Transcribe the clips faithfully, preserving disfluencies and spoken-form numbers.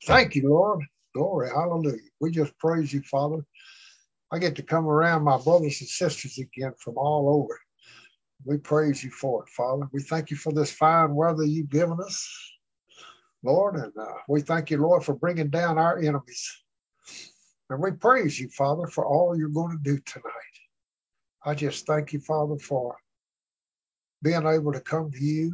Thank you, Lord. Glory, hallelujah. We just praise you, Father. I get to come around my brothers and sisters again from all over. We praise you for it, Father. We thank you for this fine weather you've given us, Lord. And uh, we thank you, Lord, for bringing down our enemies. And we praise you, Father, for all you're going to do tonight. I just thank you, Father, for being able to come to you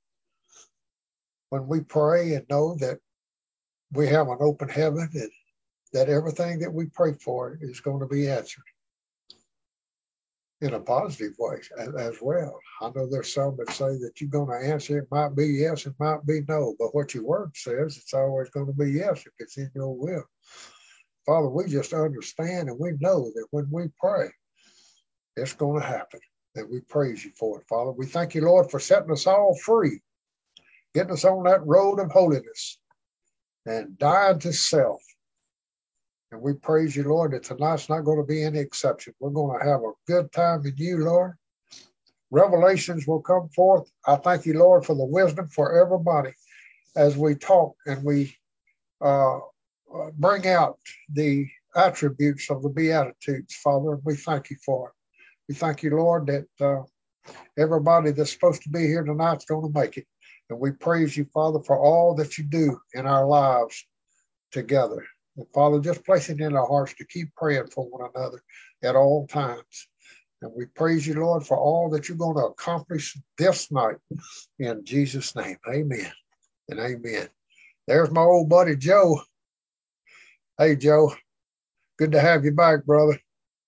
when we pray and know that we have an open heaven and that everything that we pray for is going to be answered in a positive way as, as well. I know there's some that say that you're going to answer. It might be yes, it might be no, but what your word says, it's always going to be yes if it's in your will. Father, we just understand and we know that when we pray, it's going to happen. And we praise you for it, Father. We thank you, Lord, for setting us all free, getting us on that road of holiness and dying to self. And we praise you, Lord, that tonight's not going to be any exception. We're going to have a good time in you, Lord. Revelations will come forth. I thank you, Lord, for the wisdom for everybody as we talk and we uh, bring out the attributes of the Beatitudes, Father. And we thank you for it. We thank you, Lord, that uh, everybody that's supposed to be here tonight is going to make it. And we praise you, Father, for all that you do in our lives together. And Father, just place it in our hearts to keep praying for one another at all times. And we praise you, Lord, for all that you're going to accomplish this night. In Jesus' name, amen and amen. There's my old buddy, Joe. Hey, Joe. Good to have you back, brother.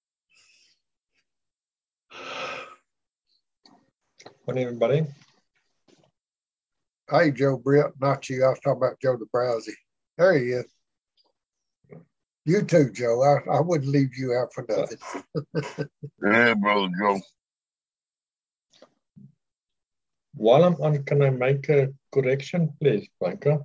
Morning, everybody. Hey, Joe Britt, not you. I was talking about Joe DeBrowsy. There he is. You too, Joe. I, I wouldn't leave you out for nothing. Yeah, brother Joe. While I'm on, can I make a correction, please, Franca?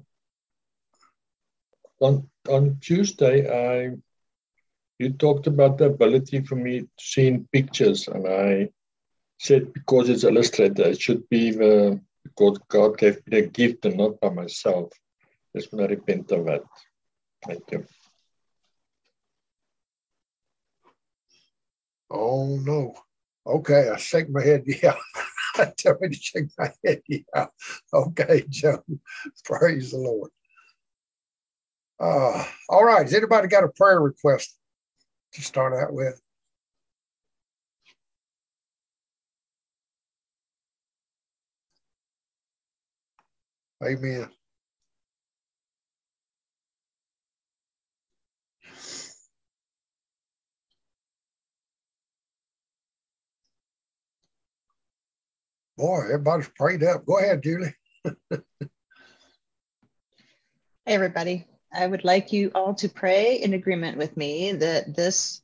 On on Tuesday, I you talked about the ability for me to see in pictures, and I said because it's illustrated, it should be the because God gave me the gift and not by myself. Just want to repent of that. Thank you. Oh, no. Okay, I shake my head, yeah. Tell me to shake my head, yeah. Okay, Joe. Praise the Lord. Uh, all right, has anybody got a prayer request to start out with? Amen. Boy, everybody's prayed up. Go ahead, Julie. Hey, everybody. I would like you all to pray in agreement with me that this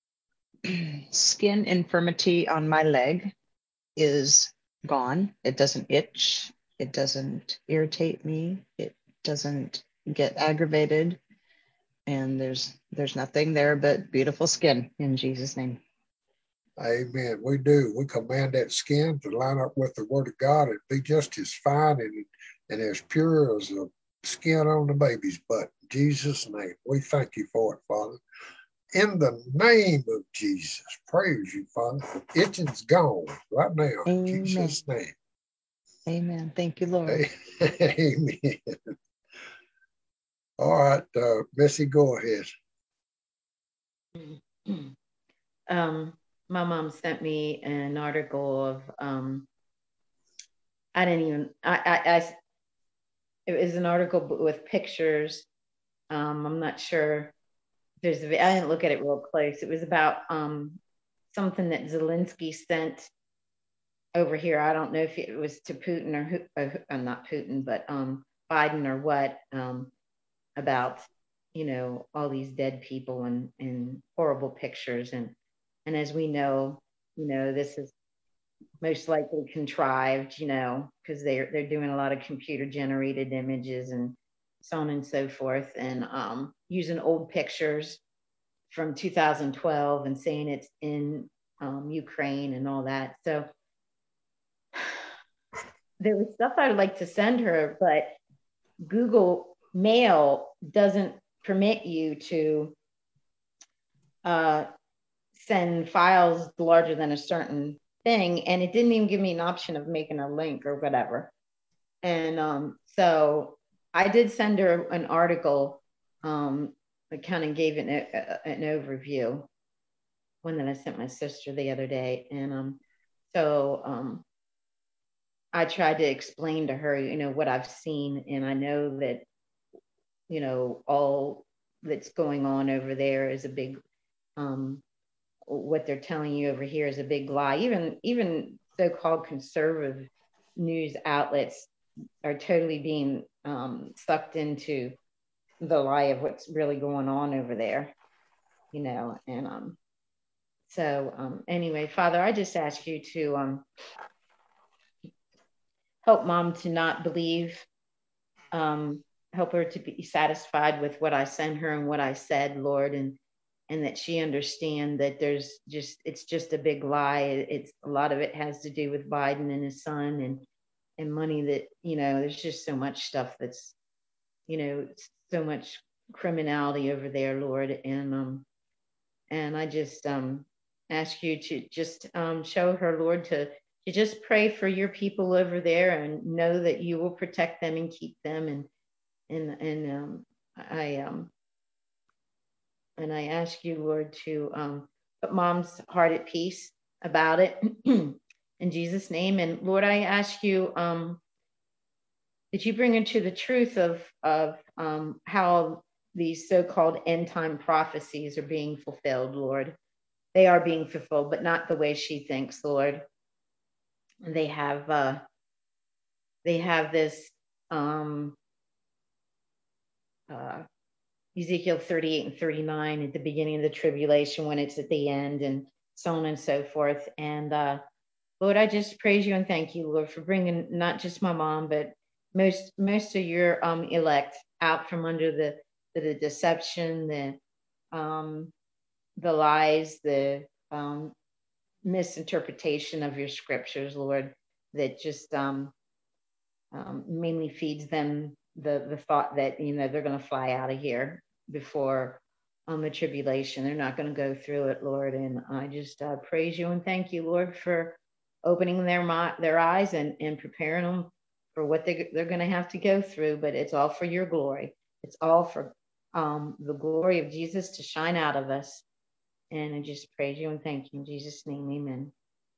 skin infirmity on my leg is gone. It doesn't itch. It doesn't irritate me. It doesn't get aggravated. And there's there's nothing there but beautiful skin in Jesus' name. Amen. We do. We command that skin to line up with the word of God and be just as fine and, and as pure as the skin on the baby's butt. In Jesus' name, we thank you for it, Father. In the name of Jesus, praise you, Father. Itching's gone right now. In Amen. Jesus' name. Amen. Thank you, Lord. Amen. All right, uh, Missy, go ahead. Um, my mom sent me an article of um, I didn't even I, I I it was an article with pictures. Um, I'm not sure. There's a, I didn't look at it real close. It was about um, something that Zelensky sent over here. I don't know if it was to Putin or who, or, or not Putin, but um, Biden or what, um, about, you know, all these dead people and, and horrible pictures. And, and as we know, you know, this is most likely contrived, you know, because they're, they're doing a lot of computer generated images and so on and so forth, and um, using old pictures from two thousand twelve and saying it's in um, Ukraine and all that. So there was stuff I would like to send her, but Google mail doesn't permit you to uh, send files larger than a certain thing. And it didn't even give me an option of making a link or whatever. And um, so I did send her an article um, that kind of gave an, a, an overview, one that I sent my sister the other day. And um, so um, I tried to explain to her, you know, what I've seen. And I know that, you know, all that's going on over there is a big, um, what they're telling you over here is a big lie. Even, even so-called conservative news outlets are totally being um, sucked into the lie of what's really going on over there, you know. And um, so um, anyway, Father, I just ask you to um, help Mom to not believe, um, help her to be satisfied with what I sent her and what I said, Lord, and and that she understand that there's just, it's just a big lie. It's a lot of it has to do with Biden and his son, and and money that, you know, there's just so much stuff that's, you know, so much criminality over there, Lord. And um, and I just um ask you to just um show her, Lord, to to just pray for your people over there and know that you will protect them and keep them. And and and um I um and I ask you, Lord, to um put Mom's heart at peace about it in Jesus' name. And Lord, I ask you um that you bring her to the truth of of um how these so-called end time prophecies are being fulfilled, Lord. They are being fulfilled, but not the way she thinks, Lord. And they have uh they have this um uh Ezekiel thirty-eight and thirty-nine at the beginning of the tribulation, when it's at the end, and so on and so forth. And uh, Lord, I just praise you and thank you, Lord, for bringing not just my mom, but most most of your um, elect out from under the the, the deception, the um, the lies, the um, misinterpretation of your scriptures, Lord, that just um, um, mainly feeds them the the thought that, you know, they're going to fly out of here before um, the tribulation. They're not going to go through it, Lord. And I just uh, praise you and thank you, Lord, for opening their mi- their eyes and, and preparing them for what they, they're going to have to go through. But it's all for your glory. It's all for um, the glory of Jesus to shine out of us. And I just praise you and thank you in Jesus' name. Amen.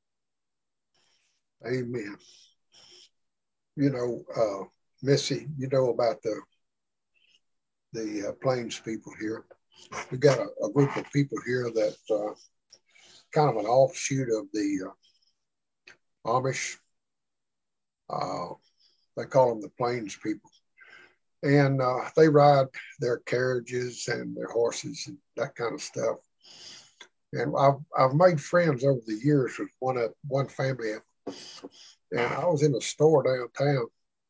Amen. You know, uh, Missy, you know about the the uh, Plains people here. We got a, a group of people here that uh, kind of an offshoot of the uh, Amish. Uh, they call them the Plains people, and uh, they ride their carriages and their horses and that kind of stuff. And I've I've made friends over the years with one of one family, and I was in a store downtown,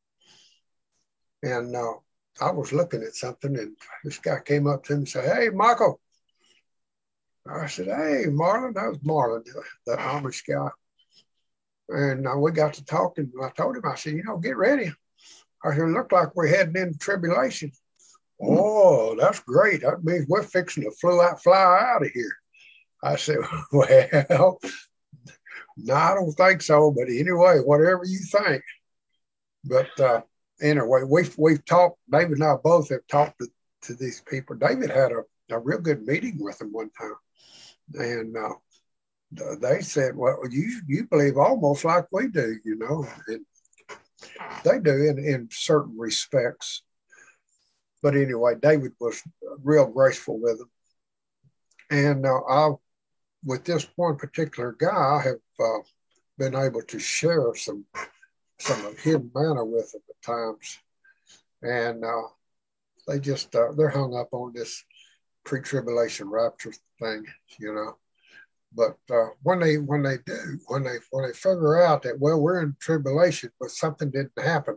and uh, I was looking at something, and this guy came up to me and said, "Hey, Michael." I said, "Hey, Marlon." That was Marlon, the, the Amish guy. And uh, we got to talking. And I told him, I said, "You know, get ready." I said, "It looked like we're heading into tribulation." "Oh, that's great. That means we're fixing to fly out, fly out of here." I said, "Well, no, I don't think so. But anyway, whatever you think." But uh, anyway, we've, we've talked, David and I both have talked to, to these people. David had a, a real good meeting with them one time. And uh, they said, "Well, you you believe almost like we do, you know." And they do in, in certain respects. But anyway, David was real graceful with them. And uh, I, with this one particular guy, I have uh, been able to share some some of hidden manna with them at times. And uh, they just, uh, they're hung up on this pre-tribulation rapture thing, you know. But uh, when they when they do, when they when they figure out that, well, we're in tribulation, but something didn't happen,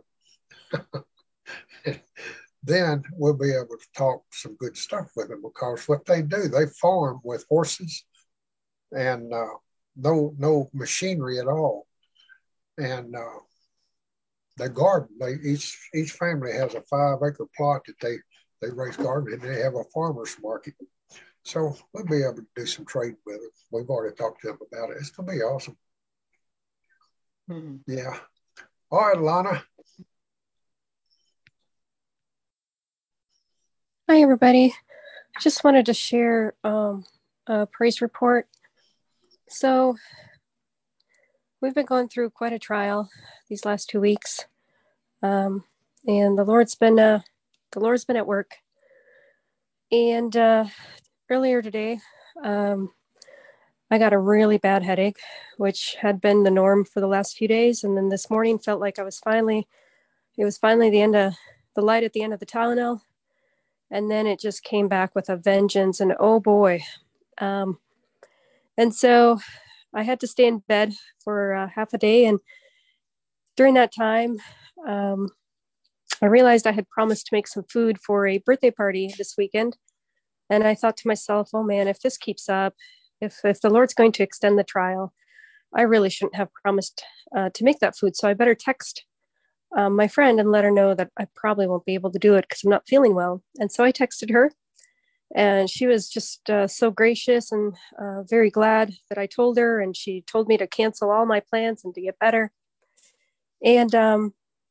then we'll be able to talk some good stuff with them, because what they do, they farm with horses and uh, no no machinery at all, and uh, they garden. They each each family has a five acre plot that they they raise garden, and they have a farmer's market. So we'll be able to do some trading with them. We've already talked to them about it. It's gonna be awesome. Mm-hmm. Yeah. All right, Lana. Hi, everybody. Just wanted to share um, a praise report. So we've been going through quite a trial these last two weeks, um, and the Lord's been uh, the Lord's been at work. And uh, earlier today, um, I got a really bad headache, which had been the norm for the last few days. And then this morning felt like I was finally, it was finally the end of the light at the end of the Tylenol. And then it just came back with a vengeance, and oh boy. Um, and so I had to stay in bed for uh, half a day. And during that time, um, I realized I had promised to make some food for a birthday party this weekend. And I thought to myself, oh man, if this keeps up, if, if the Lord's going to extend the trial, I really shouldn't have promised uh, to make that food. So I better text um, my friend and let her know that I probably won't be able to do it because I'm not feeling well. And so I texted her, and she was just uh, so gracious and uh, very glad that I told her. And she told me to cancel all my plans and to get better. And um,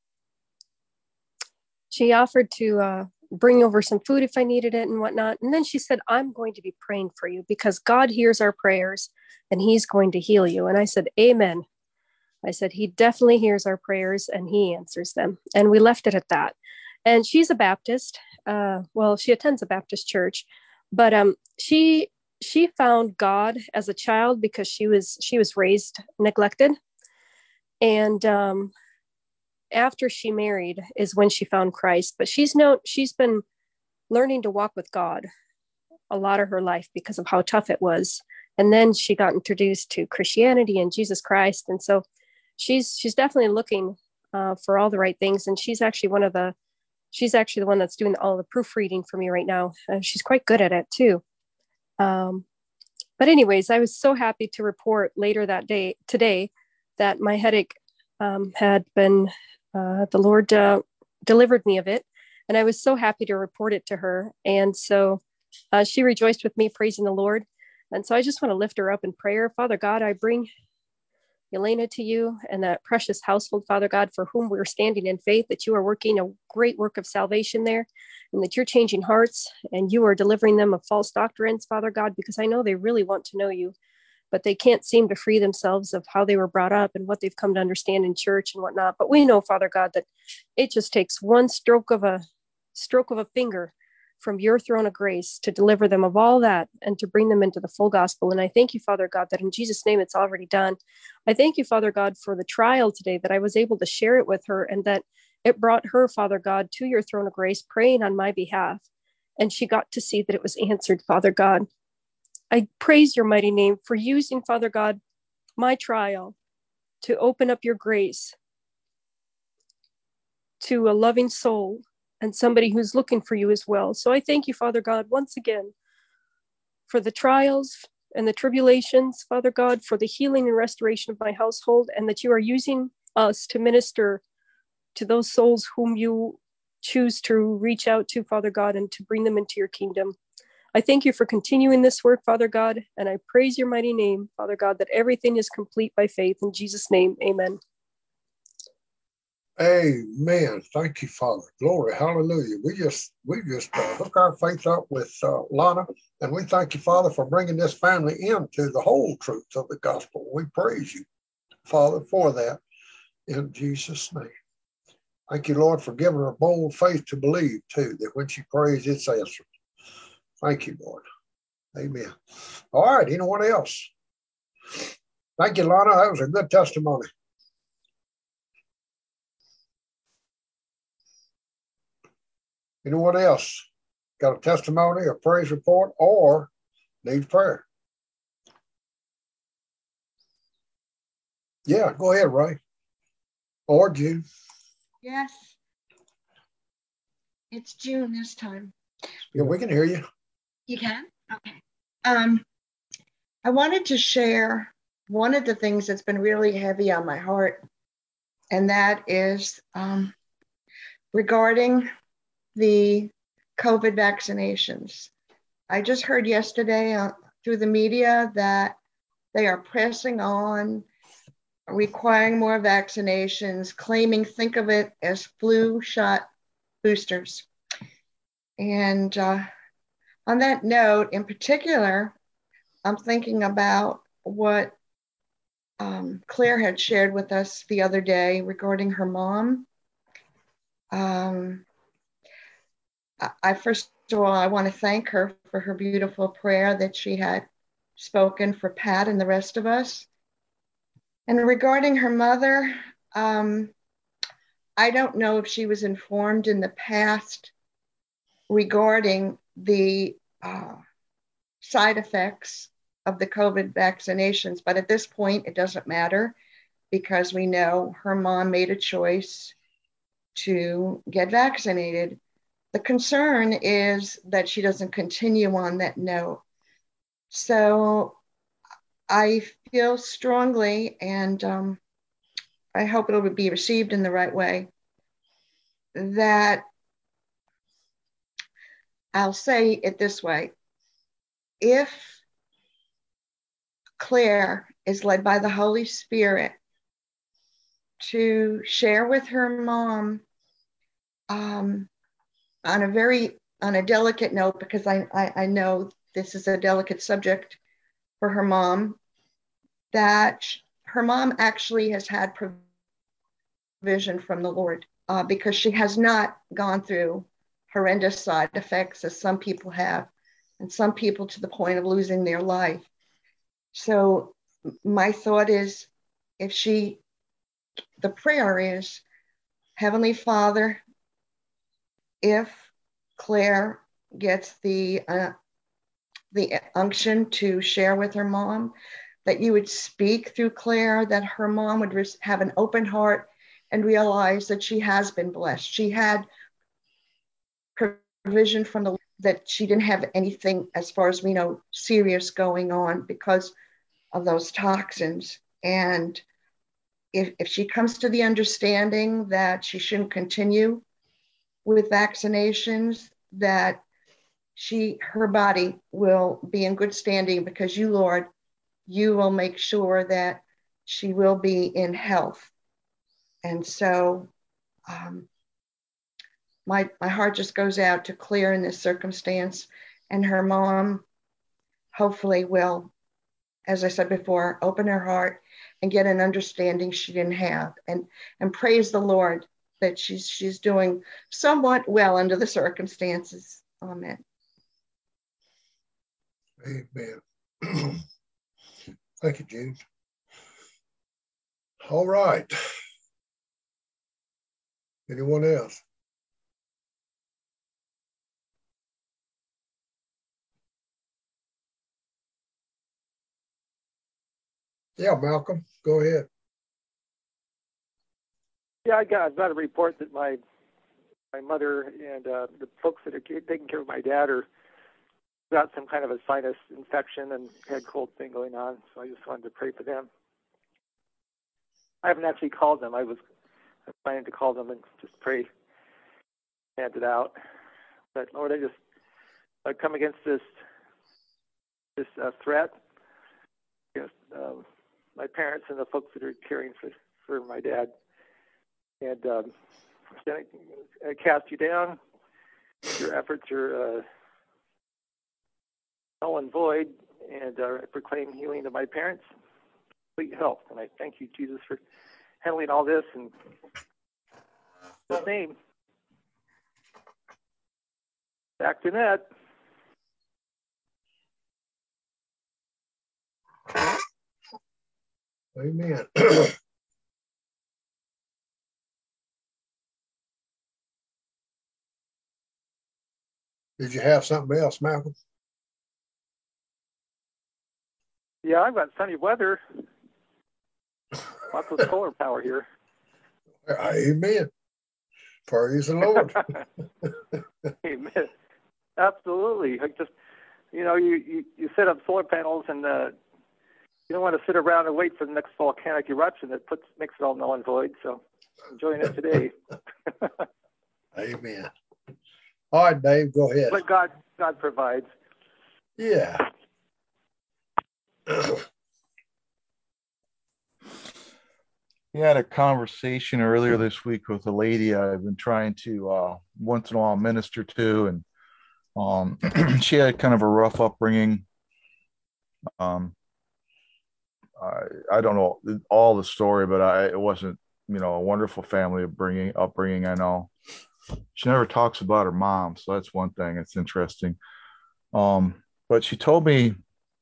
she offered to uh, bring over some food if I needed it and whatnot. And then she said, I'm going to be praying for you because God hears our prayers and he's going to heal you. And I said, amen. I said, he definitely hears our prayers and he answers them. And we left it at that. And she's a Baptist. Uh, well, she attends a Baptist church, but um, she she found God as a child because she was she was raised neglected. And um, after she married is when she found Christ. But she's no she's been learning to walk with God a lot of her life because of how tough it was. And then she got introduced to Christianity and Jesus Christ. And so she's she's definitely looking uh, for all the right things. And she's actually one of the she's actually the one that's doing all the proofreading for me right now. Uh, she's quite good at it too. Um, but anyways, I was so happy to report later that day today that my headache um, had been uh, the Lord uh, delivered me of it. And I was so happy to report it to her. And so uh, she rejoiced with me, praising the Lord. And so I just want to lift her up in prayer. Father God, I bring Elena to you and that precious household, Father God, for whom we're standing in faith, that you are working a great work of salvation there, and that you're changing hearts and you are delivering them of false doctrines, Father God, because I know they really want to know you, but they can't seem to free themselves of how they were brought up and what they've come to understand in church and whatnot. But we know, Father God, that it just takes one stroke of a stroke of a finger from your throne of grace to deliver them of all that and to bring them into the full gospel. And I thank you, Father God, that in Jesus' name, it's already done. I thank you, Father God, for the trial today, that I was able to share it with her and that it brought her, Father God, to your throne of grace, praying on my behalf. And she got to see that it was answered, Father God. I praise your mighty name for using, Father God, my trial to open up your grace to a loving soul and somebody who's looking for you as well. So I thank you, Father God, once again for the trials and the tribulations, Father God, for the healing and restoration of my household, and that you are using us to minister to those souls whom you choose to reach out to, Father God, and to bring them into your kingdom. I thank you for continuing this work, Father God, and I praise your mighty name, Father God, that everything is complete by faith. In Jesus' name, amen. Amen. Thank you, Father. Glory. Hallelujah. We just we just uh, hook our faith up with uh, Lana, and we thank you, Father, for bringing this family into the whole truth of the gospel. We praise you, Father, for that in Jesus' name. Thank you, Lord, for giving her bold faith to believe, too, that when she prays, it's answered. Thank you, Lord. Amen. All right. Anyone else? Thank you, Lana. That was a good testimony. Anyone else got a testimony, a praise report, or needs prayer? Yeah, go ahead, Ray. Or June. Yes. It's June this time. Yeah, we can hear you. You can? Okay. Um, I wanted to share one of the things that's been really heavy on my heart, and that is um, regarding the COVID vaccinations. I just heard yesterday uh, through the media that they are pressing on, requiring more vaccinations, claiming, think of it as flu shot boosters. And uh, on that note, in particular, I'm thinking about what um, Claire had shared with us the other day regarding her mom. Um, I, I first of all, I want to thank her for her beautiful prayer that she had spoken for Pat and the rest of us. And regarding her mother, um, I don't know if she was informed in the past regarding the uh, side effects of the COVID vaccinations, but at this point, it doesn't matter because we know her mom made a choice to get vaccinated. The concern is that she doesn't continue on that note. So I feel strongly, and um, I hope it'll be received in the right way, that I'll say it this way. If Claire is led by the Holy Spirit to share with her mom um, on a very, on a delicate note, because I, I, I know this is a delicate subject for her mom, that her mom actually has had provision from the Lord uh, because she has not gone through horrendous side effects as some people have, and some people to the point of losing their life. So my thought is, if she, the prayer is, Heavenly Father, if Claire gets the uh, the unction to share with her mom, that you would speak through Claire, that her mom would have an open heart and realize that she has been blessed. She had provision from the, that she didn't have anything, as far as we know, serious going on because of those toxins. And if, if she comes to the understanding that she shouldn't continue with vaccinations, that she, her body will be in good standing because you, Lord, you will make sure that she will be in health. And so um, my, my heart just goes out to Claire in this circumstance, and her mom hopefully will, as I said before, open her heart and get an understanding she didn't have, and, and praise the Lord that she's, she's doing somewhat well under the circumstances. Amen. Amen. Thank you, James. All right. Anyone else? Yeah, Malcolm, go ahead. Yeah, I got, I've got a report that my my mother and uh, the folks that are taking care of my dad are got some kind of a sinus infection and head cold thing going on. So I just wanted to pray for them. I haven't actually called them. I was, I was planning to call them and just pray, hand it out. But Lord, I just I come against this this uh, threat against um, my parents and the folks that are caring for for my dad. And um, I cast you down. Your efforts are uh, null and void, and uh, I proclaim healing to my parents, complete health. And I thank you, Jesus, for handling all this in His name. Back to Ned. Amen. Did you have something else, Malcolm? Yeah, I've got sunny weather. Lots of solar power here. Amen. Praise the Lord. Amen. Absolutely. I just, you know, you, you, you set up solar panels and uh, You don't want to sit around and wait for the next volcanic eruption that puts makes it all null and void. So enjoying it today. Amen. All right, Dave, go ahead. But God, God provides. Yeah. We had a conversation earlier this week with a lady I've been trying to uh, once in a while minister to, and um, she had kind of a rough upbringing. Um, I, I don't know all the story, but I it wasn't, you know, a wonderful family upbringing. Upbringing, I know. She never talks about her mom, so that's one thing. It's interesting. Um, but she told me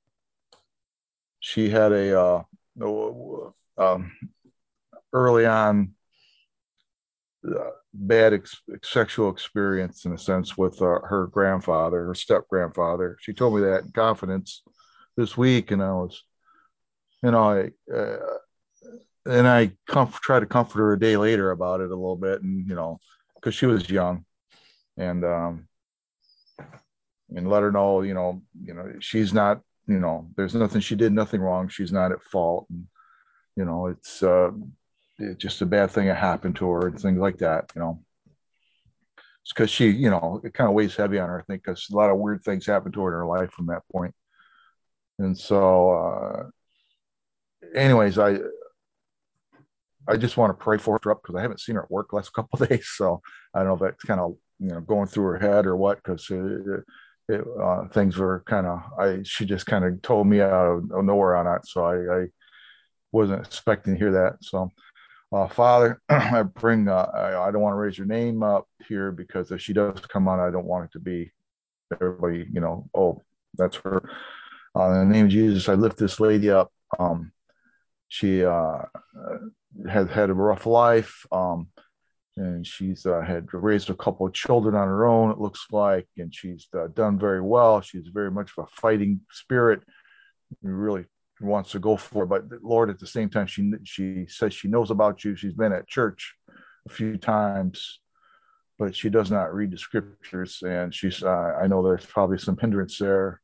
she had a uh, um, early on uh, bad ex- sexual experience in a sense with uh, her grandfather, her step grandfather. She told me that in confidence this week, and I was, you know, I uh, and I comf- tried to comfort her a day later about it a little bit, and you know, because she was young, and um, and let her know, you know, you know, she's not, you know, there's nothing she did, nothing wrong. She's not at fault, and you know, it's uh, it's just a bad thing that happened to her and things like that, you know. It's because she, you know, it kind of weighs heavy on her, I think, because a lot of weird things happened to her in her life from that point. And so, uh, anyways, I I just want to pray for her up because I haven't seen her at work the last couple of days. So I don't know if that's kind of, you know, going through her head or what, because it, it, uh, things were kind of, I she just kind of told me out of, of nowhere on that. So I, I wasn't expecting to hear that. So, uh, Father, I bring, uh, I, I don't want to raise your name up here because if she does come on, I don't want it to be everybody, you know, oh, that's her. Uh, in the name of Jesus, I lift this lady up. Um, she uh, has had a rough life, um, and she's uh, had raised a couple of children on her own, it looks like, and she's uh, done very well. She's very much of a fighting spirit. Really wants to go for it, but Lord, at the same time, she she says she knows about you. She's been at church a few times, but she does not read the scriptures, and she's uh, I know there's probably some hindrance there.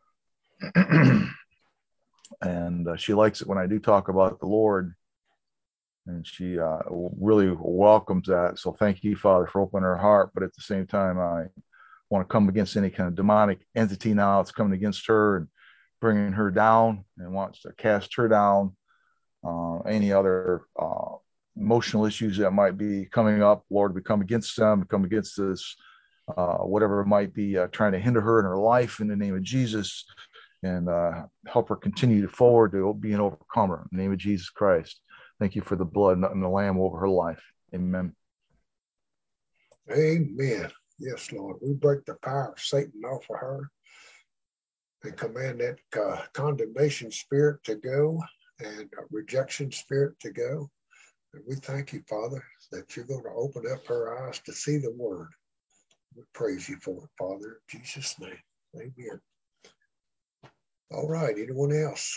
And uh, she likes it when I do talk about the Lord, and she uh, really welcomes that. So thank you, Father, for opening her heart. But at the same time, I want to come against any kind of demonic entity now that's coming against her and bringing her down and wants to cast her down. Uh, any other uh, emotional issues that might be coming up, Lord, we come against them, come against this, uh, whatever it might be uh, trying to hinder her in her life in the name of Jesus, and uh, help her continue forward to be an overcomer in the name of Jesus Christ. Thank you for the blood and the Lamb over her life. Amen. Amen. Yes, Lord. We break the power of Satan off of her and command that uh, condemnation spirit to go and a rejection spirit to go. And we thank you, Father, that you're going to open up her eyes to see the word. We praise you for it, Father, in Jesus' name. Amen. All right. Anyone else?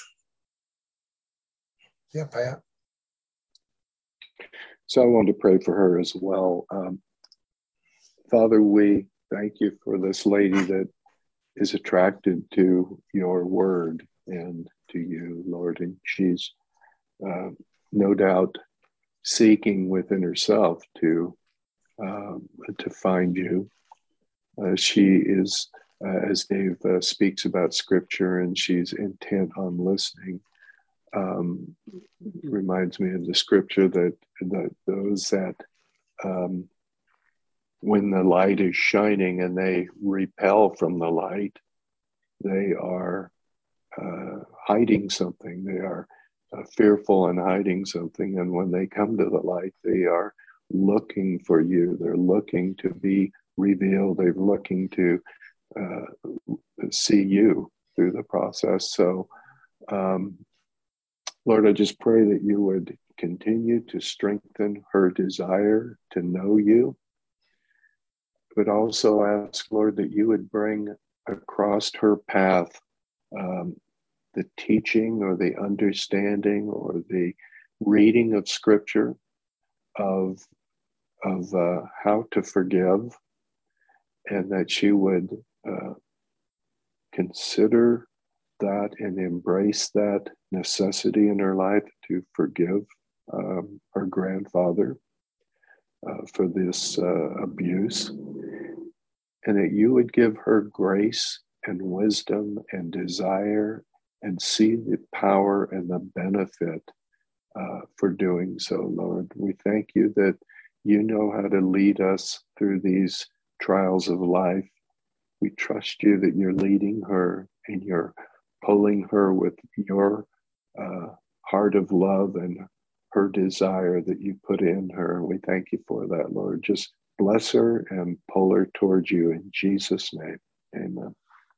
Yeah, Pat. So I wanted to pray for her as well. Um, Father, we thank you for this lady that is attracted to your word and to you, Lord. And she's uh, no doubt seeking within herself to um, to find you. Uh, she is, uh, as Dave uh, speaks about scripture, and she's intent on listening. Um, reminds me of the scripture that, that those that um, when the light is shining and they repel from the light, they are uh, hiding something. They are uh, fearful and hiding something. And when they come to the light, they are looking for you. They're looking to be revealed. They're looking to uh, see you through the process. So, um, Lord, I just pray that you would continue to strengthen her desire to know you, but also ask, Lord, that you would bring across her path um, the teaching or the understanding or the reading of scripture of, of uh, how to forgive, and that she would uh, consider that and embrace that necessity in her life to forgive um, her grandfather uh, for this uh, abuse, and that you would give her grace and wisdom and desire and see the power and the benefit uh, for doing so, Lord. We thank you that you know how to lead us through these trials of life. We trust you that you're leading her and you're pulling her with your uh, heart of love and her desire that you put in her. We thank you for that, Lord. Just bless her and pull her towards you in Jesus' name. Amen.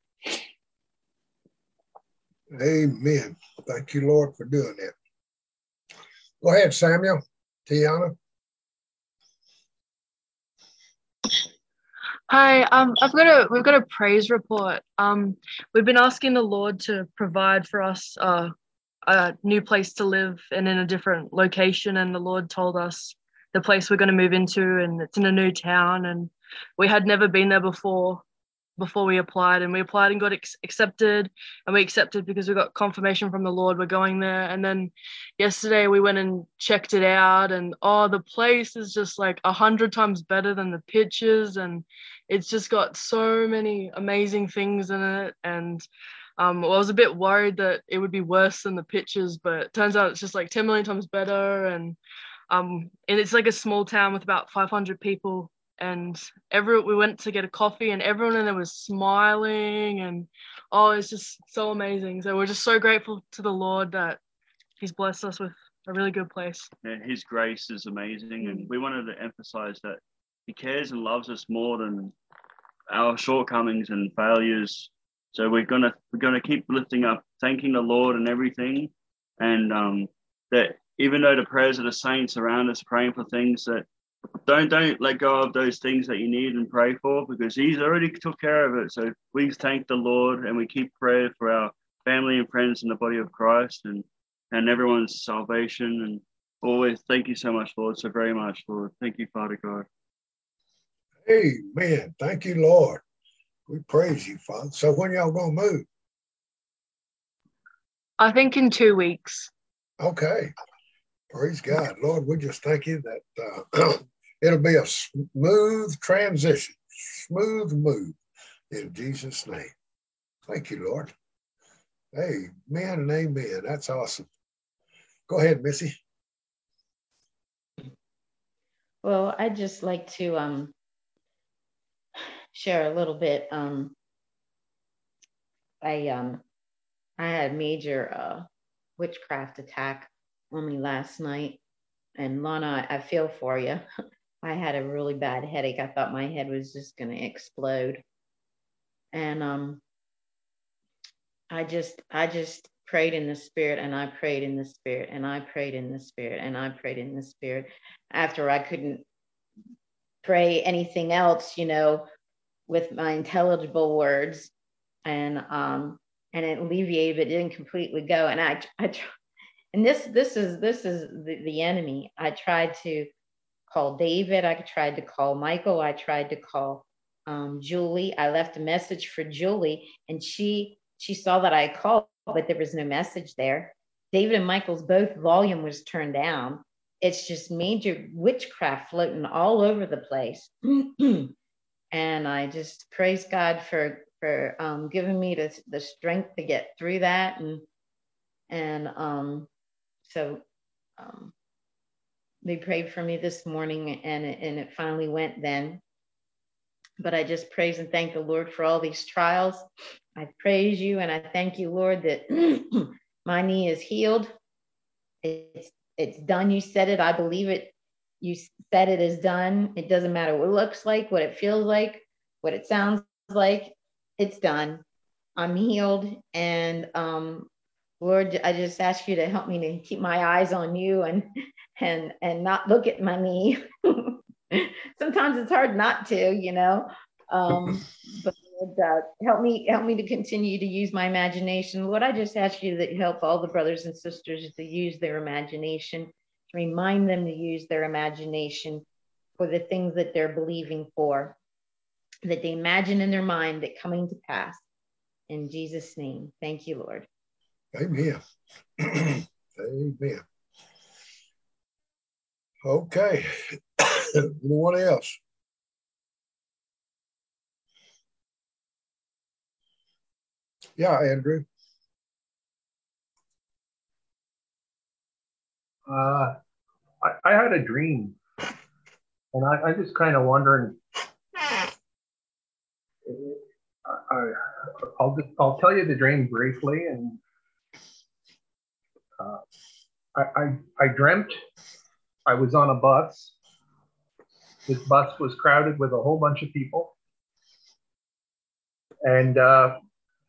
Amen. Thank you, Lord, for doing that. Go ahead, Samuel. Tiana. Hi, um, I've got a we've got a praise report. Um, we've been asking the Lord to provide for us uh, a new place to live and in a different location, and the Lord told us the place we're going to move into, and it's in a new town, and we had never been there before. Before we applied, and we applied and got ex- accepted, and we accepted because we got confirmation from the Lord we're going there. And then yesterday we went and checked it out, and oh, the place is just like a hundred times better than the pictures, and it's just got so many amazing things in it. And um, well, I was a bit worried that it would be worse than the pictures, but it turns out it's just like ten million times better. And um, and it's like a small town with about five hundred people. And every we went to get a coffee, and everyone in there was smiling, and oh, it's just so amazing. So we're just so grateful to the Lord that He's blessed us with a really good place. Yeah, His grace is amazing, and we wanted to emphasize that He cares and loves us more than our shortcomings and failures. So we're gonna we're gonna keep lifting up, thanking the Lord and everything, and um, that even though the prayers of the saints around us, praying for things that. Don't don't let go of those things that you need and pray for, because He's already took care of it. So we thank the Lord, and we keep prayer for our family and friends in the body of Christ, and and everyone's salvation. And always thank you so much, Lord, so very much, Lord. Thank you, Father God. Amen. Thank you, Lord. We praise you, Father. So when y'all gonna move? I think in two weeks. Okay. Praise God. Lord, we just thank you that uh, it'll be a smooth transition, smooth move in Jesus' name. Thank you, Lord. Amen and amen. That's awesome. Go ahead, Missy. Well, I'd just like to um, share a little bit. Um, I um, I had a major uh, witchcraft attack on me last night, and Lana, I feel for you. I had a really bad headache. I thought my head was just going to explode, and um, I just I just prayed in the spirit, and I prayed in the spirit, and I prayed in the spirit, and I prayed in the spirit. After I couldn't pray anything else, you know, with my intelligible words, and um, and it alleviated, but it didn't completely go. And I I. And this this is this is the, the enemy. I tried to call David. I tried to call Michael. I tried to call um, Julie. I left a message for Julie, and she she saw that I called, but there was no message there. David and Michael's both volume was turned down. It's just major witchcraft floating all over the place. And I just praise God for for um, giving me the the strength to get through that. And and um. So um, they prayed for me this morning, and it, and it finally went then. But I just praise and thank the Lord for all these trials. I praise you, and I thank you, Lord, that my knee is healed. It's it's done. You said it. I believe it. You said it is done. It doesn't matter what it looks like, what it feels like, what it sounds like. It's done. I'm healed, and um, Lord, I just ask you to help me to keep my eyes on you and and and not look at my knee. Sometimes it's hard not to, you know. Um, but uh, help me, help me to continue to use my imagination. Lord, I just ask you that you help all the brothers and sisters to use their imagination, to remind them to use their imagination for the things that they're believing for, that they imagine in their mind that coming to pass. In Jesus' name, thank you, Lord. Amen. Amen. Okay. Anyone else? Yeah, Andrew. Uh, I, I had a dream, and I, I'm just kind of wondering. I, I, I'll just, I'll tell you the dream briefly, and uh, I, I I dreamt I was on a bus. This bus was crowded with a whole bunch of people, and uh,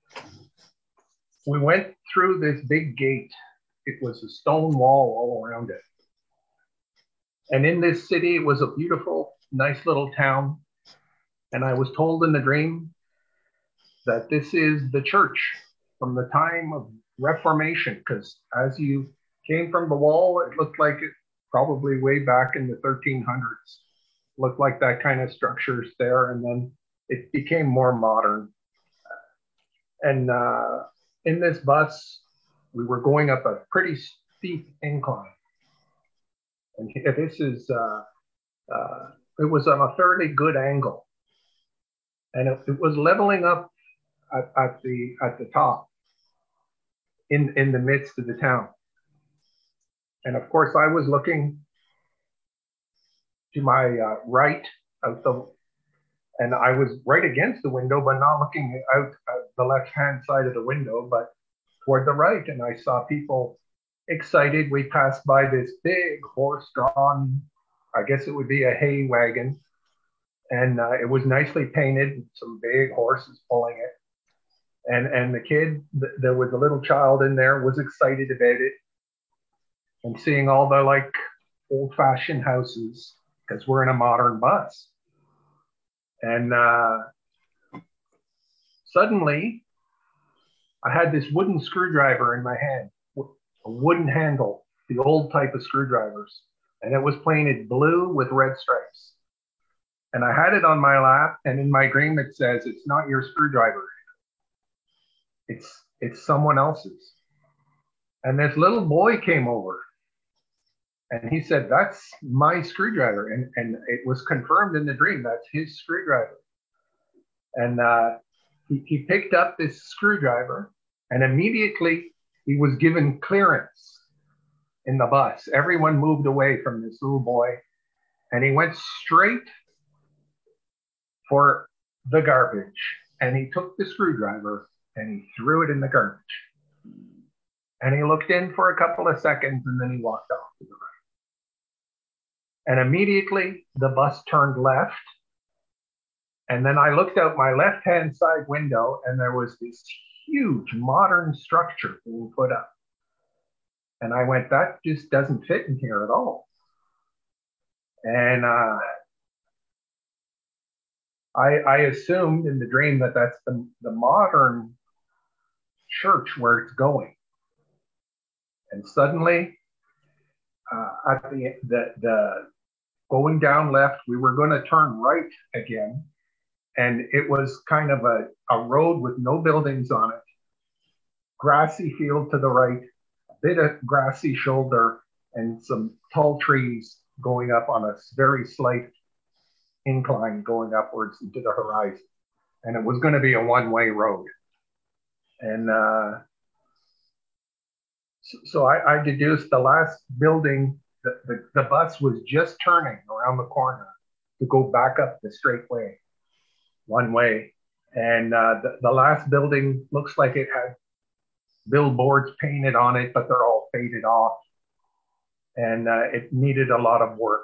we went through this big gate. It was a stone wall all around it. And in this city, it was a beautiful, nice little town. And I was told in the dream that this is the church from the time of Reformation, because as you came from the wall, it looked like it probably way back in the thirteen hundreds. Looked like that kind of structures there. And then it became more modern. And uh, in this bus, we were going up a pretty steep incline. And this is, uh, uh, it was on a fairly good angle. And it, it was leveling up at, at the at the top in, in the midst of the town. And of course, I was looking to my uh, right out the, and I was right against the window, but not looking out at the left-hand side of the window, but toward the right. And I saw people excited. We passed by this big horse-drawn, I guess it would be a hay wagon. And uh, it was nicely painted, some big horses pulling it. And, and the kid, th- there was a little child in there, was excited about it. And seeing all the like old-fashioned houses, because we're in a modern bus. And uh, suddenly, I had this wooden screwdriver in my hand, a wooden handle, the old type of screwdrivers. And it was painted blue with red stripes. And I had it on my lap, and in my dream it says, it's not your screwdriver. It's, it's someone else's. And this little boy came over, and he said, that's my screwdriver. And, and it was confirmed in the dream, that's his screwdriver. And uh, he, he picked up this screwdriver, and immediately he was given clearance in the bus. Everyone moved away from this little boy, and he went straight for the garbage. And he took the screwdriver and he threw it in the garbage. And he looked in for a couple of seconds, and then he walked off to the right. And immediately the bus turned left. And then I looked out my left-hand side window, and there was this huge modern structure being put up. And I went, that just doesn't fit in here at all. And uh, I, I assumed in the dream that that's the, the modern church where it's going. And suddenly, uh, at the, the, the going down left, we were going to turn right again. And it was kind of a, a road with no buildings on it, grassy field to the right, a bit of grassy shoulder, and some tall trees going up on a very slight incline going upwards into the horizon. And it was going to be a one-way road. And uh, so, so I, I deduced the last building, the, the, the bus was just turning around the corner to go back up the straight way, one way. And uh, the, the last building looks like it had billboards painted on it, but they're all faded off. And uh, it needed a lot of work.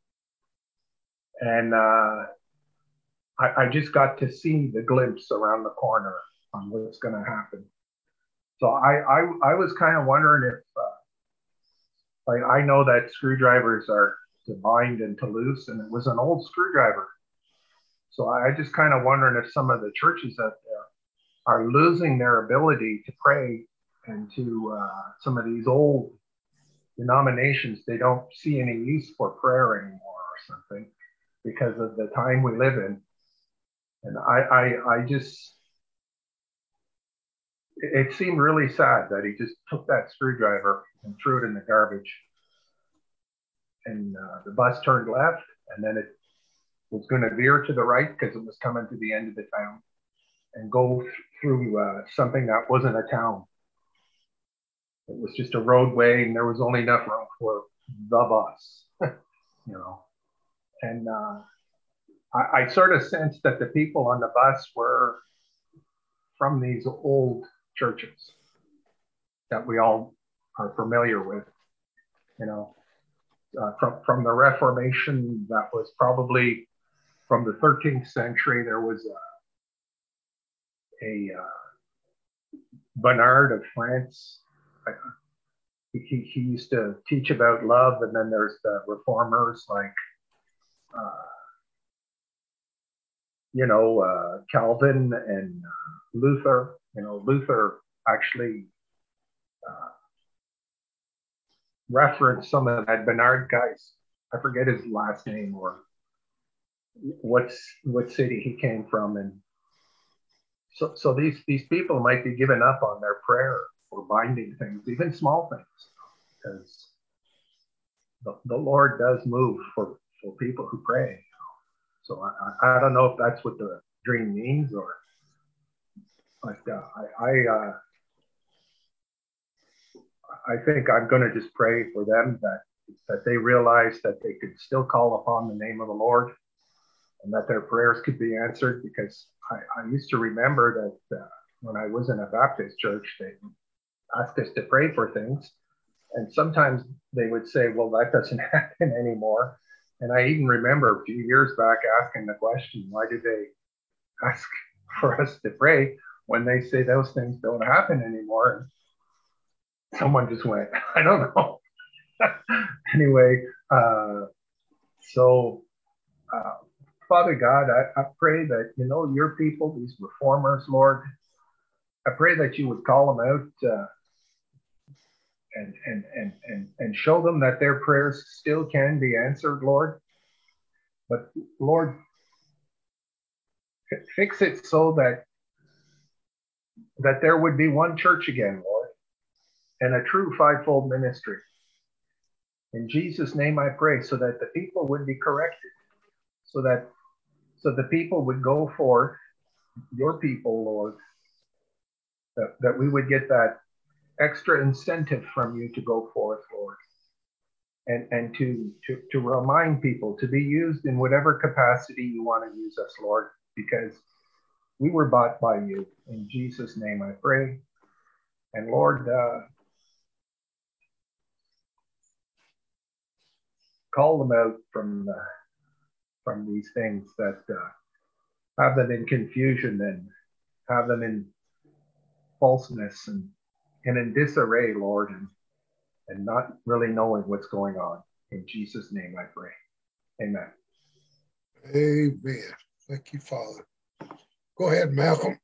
And uh, I, I just got to see the glimpse around the corner on what's going to happen. So I, I, I was kind of wondering if, uh, like, I know that screwdrivers are to bind and to loose, and it was an old screwdriver. So I just kind of wondering if some of the churches out there are losing their ability to pray, and to uh, some of these old denominations, they don't see any use for prayer anymore or something because of the time we live in. And I, I, I just, it, it seemed really sad that he just took that screwdriver and threw it in the garbage. And uh, the bus turned left, and then it was going to veer to the right because it was coming to the end of the town and go th- through uh, something that wasn't a town. It was just a roadway, and there was only enough room for the bus, you know. And uh, I, I sort of sensed that the people on the bus were from these old churches that we all are familiar with, you know, uh, from, from the Reformation. That was probably from the thirteenth century. There was a, a uh, Bernard of France. He, he used to teach about love, and then there's the reformers like, uh, you know, uh, Calvin and uh, Luther. You know, Luther actually uh, referenced some of that Bernard guy's, I forget his last name or what's what city he came from, and so so these these people might be giving up on their prayer or binding things, even small things, because the, the Lord does move for, for people who pray. So I, I don't know if that's what the dream means, or, but uh, I I, uh, I think I'm going to just pray for them that that they realize that they could still call upon the name of the Lord, and that their prayers could be answered. Because I, I used to remember that uh, when I was in a Baptist church, they asked us to pray for things. And sometimes they would say, well, that doesn't happen anymore. And I even remember a few years back asking the question, why did they ask for us to pray when they say those things don't happen anymore? And someone just went, I don't know. Anyway, uh, so uh, Father God, I, I pray that, you know, your people, these reformers, Lord, I pray that you would call them out uh, and, and, and, and, and show them that their prayers still can be answered, Lord. But Lord, fix it so that, that there would be one church again, Lord, and a true fivefold ministry. In Jesus' name I pray, so that the people would be corrected, so that so the people would go forth, your people, Lord, that, that we would get that extra incentive from you to go forth, Lord, and, and to, to, to remind people to be used in whatever capacity you want to use us, Lord, because we were bought by you. In Jesus' name I pray. And Lord, uh, call them out from, uh, from these things that uh, have them in confusion and have them in falseness and, and in disarray, Lord, and, and not really knowing what's going on. In Jesus' name I pray. Amen. Amen. Thank you, Father. Go ahead, Malcolm.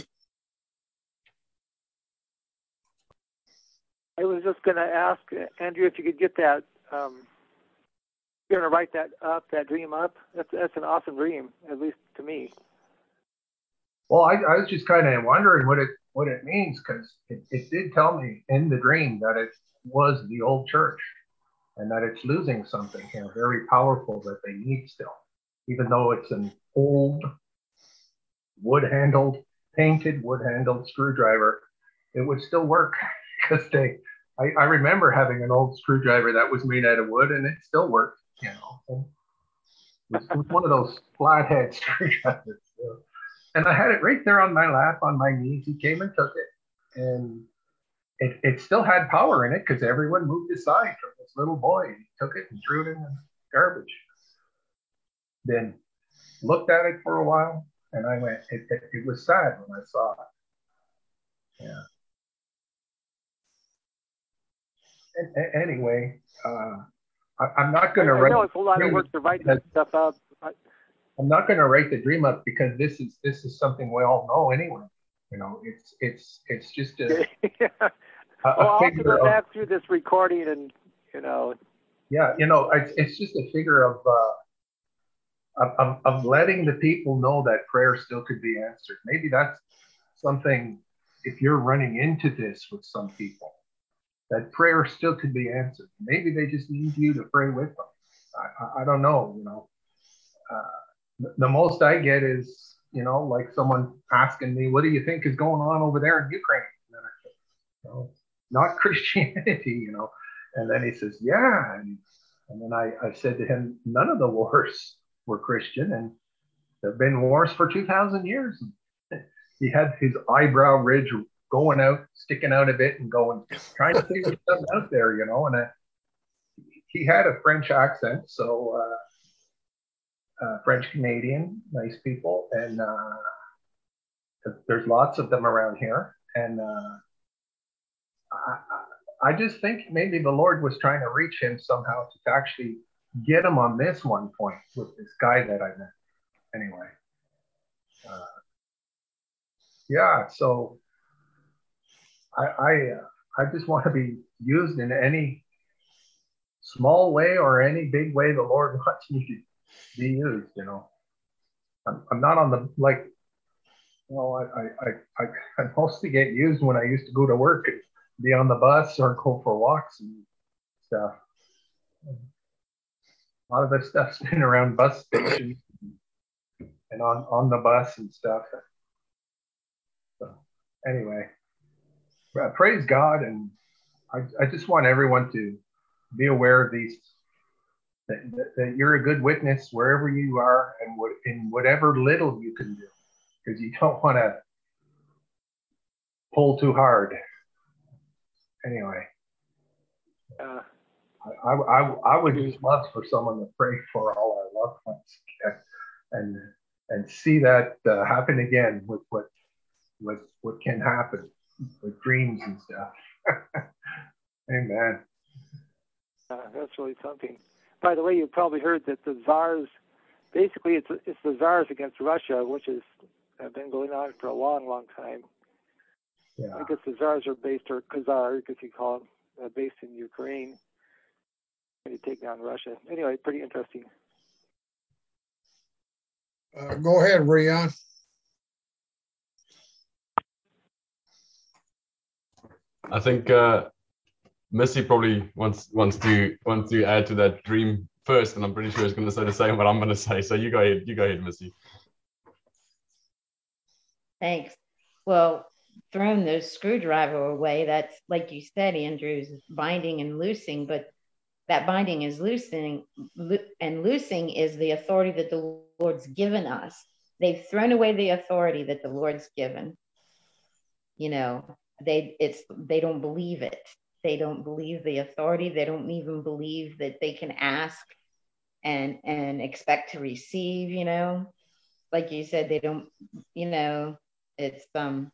I was just going to ask, Andrew, if you could get that, um, you're going to write that up, that dream up. That's, that's an awesome dream, at least to me. Well, I, I was just kind of wondering what it what it means, because it, it did tell me in the dream that it was the old church and that it's losing something here very powerful that they need still, even though it's an old wood-handled, painted wood-handled screwdriver. It would still work because they. I, I remember having an old screwdriver that was made out of wood, and it still worked. You know, it was one of those flathead screwdrivers. So. And I had it right there on my lap, on my knees. He came and took it, and it, it still had power in it because everyone moved aside from this little boy. He took it and threw it in the garbage. Then looked at it for a while, and I went, it, it, it was sad when I saw it. Yeah. And, and anyway, uh, I, I'm not going to write. I know it's a lot of work to write that stuff up. I, I'm not going to write the dream up because this is this is something we all know anyway. You know, it's it's it's just a. yeah. a, well, a I'll have to go of, back through this recording, and you know. Yeah, you know, it's it's just a figure of uh, of, of of letting the people know that prayer still could be answered. Maybe that's something if you're running into this with some people, that prayer still could be answered. Maybe they just need you to pray with them. I, I, I don't know, you know. Uh, the most I get is, you know, like someone asking me, what do you think is going on over there in Ukraine? And then I say, you know, not Christianity, you know. And then he says, yeah. And, and then I, I said to him, none of the wars were Christian, and there have been wars for two thousand years. And he had his eyebrow ridge going out, sticking out a bit and going, trying to figure something out there, you know. And I, he had a French accent, so uh, uh, French Canadian, nice people. And uh, there's lots of them around here. And uh, I, I just think maybe the Lord was trying to reach him somehow to actually get him on this one point with this guy that I met. Anyway, uh, yeah, so I I, uh, I just want to be used in any small way or any big way the Lord wants me to be used, you know. I'm, I'm not on the, like, well, I, I, I, I mostly get used when I used to go to work and be on the bus or go for walks and stuff. A lot of this stuff's been around bus stations and on, on the bus and stuff. So anyway, praise God. And I, I just want everyone to be aware of these, that, that, that you're a good witness wherever you are and what, in whatever little you can do, because you don't want to pull too hard. Anyway, uh, I, I, I would just love for someone to pray for all our loved ones and and see that uh, happen again with what with what can happen with dreams and stuff. Amen. Uh, that's really something. By the way, you've probably heard that the Tsars, basically it's it's the Tsars against Russia, which has uh, been going on for a long, long time. Yeah. I guess the Tsars are based, or Khazar, if you call them, uh, based in Ukraine, to take down Russia. Anyway, pretty interesting. Uh, go ahead, Rion. I think uh, Missy probably wants wants to wants to add to that dream first, and I'm pretty sure he's going to say the same what I'm going to say. So you go ahead, you go ahead, Missy. Thanks. Well, throwing the screwdriver away, that's like you said, Andrews, binding and loosing, but that binding is loosening, lo- and loosing is the authority that the Lord's given us. They've thrown away the authority that the Lord's given. You know, they it's they don't believe it. They don't believe the authority. They don't even believe that they can ask and and expect to receive. You know, like you said, they don't. You know, it's um.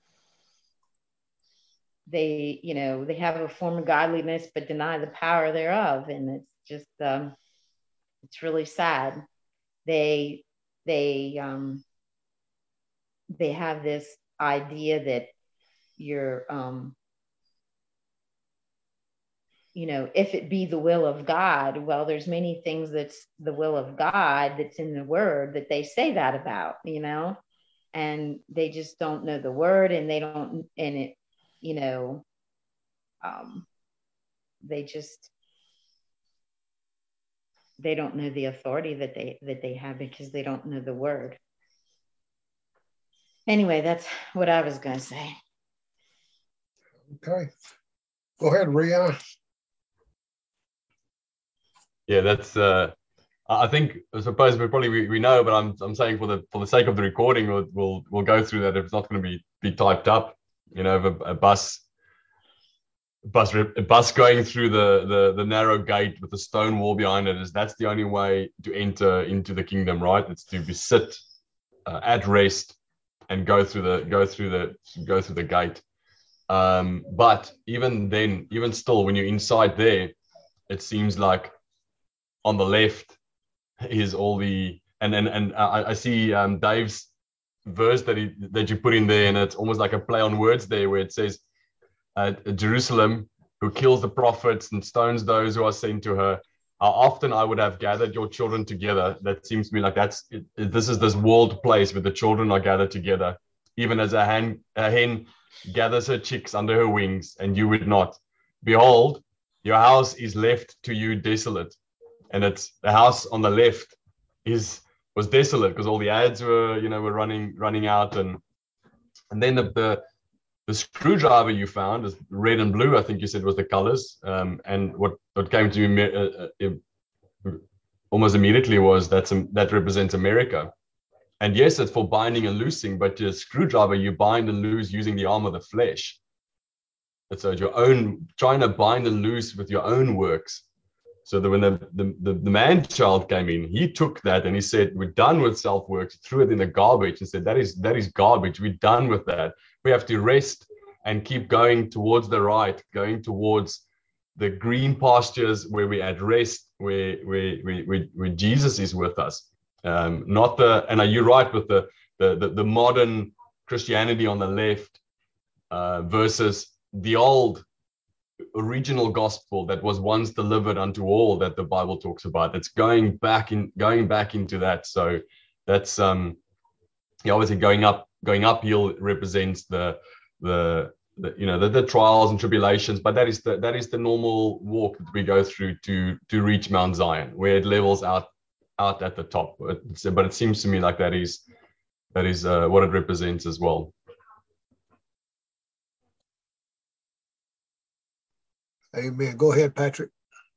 They, you know, they have a form of godliness, but deny the power thereof. And it's just, um, it's really sad. They, they, um, they have this idea that you're, um, you know, if it be the will of God, well, there's many things that's the will of God that's in the word that they say that about, you know, and they just don't know the word, and they don't, and it, you know, um, they just, they don't know the authority that they, that they have because they don't know the word. Anyway, that's what I was going to say. Okay. Go ahead, Rion. Yeah, that's, uh, I think, I suppose we probably, we, we know, but I'm, I'm saying for the, for the sake of the recording, we'll, we'll, we'll go through that. If it's not going to be, be typed up, you know, if a, a bus, bus a bus going through the, the the narrow gate with the stone wall behind it, is that's the only way to enter into the kingdom, right? It's to be sit uh, at rest and go through the go through the go through the gate. Um, but even then, even still, when you're inside there, it seems like on the left is all the and and and I, I see um, Dave's verse that he that you put in there, and it's almost like a play on words there, where it says, Uh, Jerusalem, who kills the prophets and stones those who are sent to her. How often I would have gathered your children together. That seems to me like that's it, it, this is this world place where the children are gathered together, even as a hen, a hen gathers her chicks under her wings, and you would not. Behold, your house is left to you desolate. And it's the house on the left is was desolate because all the ads were, you know, were running running out, and and then the the, the screwdriver you found is red and blue. I think you said was the colors. Um, and what what came to me uh, uh, almost immediately was that's um, that represents America. And yes, it's for binding and loosing, but your screwdriver you bind and loose using the arm of the flesh. And so your own trying to bind and loose with your own works. So that when the, the, the, the man-child came in, he took that and he said, we're done with self-works, threw it in the garbage and said, that is that is garbage. We're done with that. We have to rest and keep going towards the right, going towards the green pastures where we're at rest, where, where, where, where, where Jesus is with us. Um, not the, and are you right with the, the, the, the modern Christianity on the left uh, versus the old original gospel that was once delivered unto all that the Bible talks about. It's going back in, going back into that. So that's um, yeah, obviously going up, going uphill represents the the, the you know the, the trials and tribulations, but that is the that is the normal walk that we go through to to reach Mount Zion, where it levels out out at the top. It's, but it seems to me like that is that is uh, what it represents as well. Amen. Go ahead, Patrick.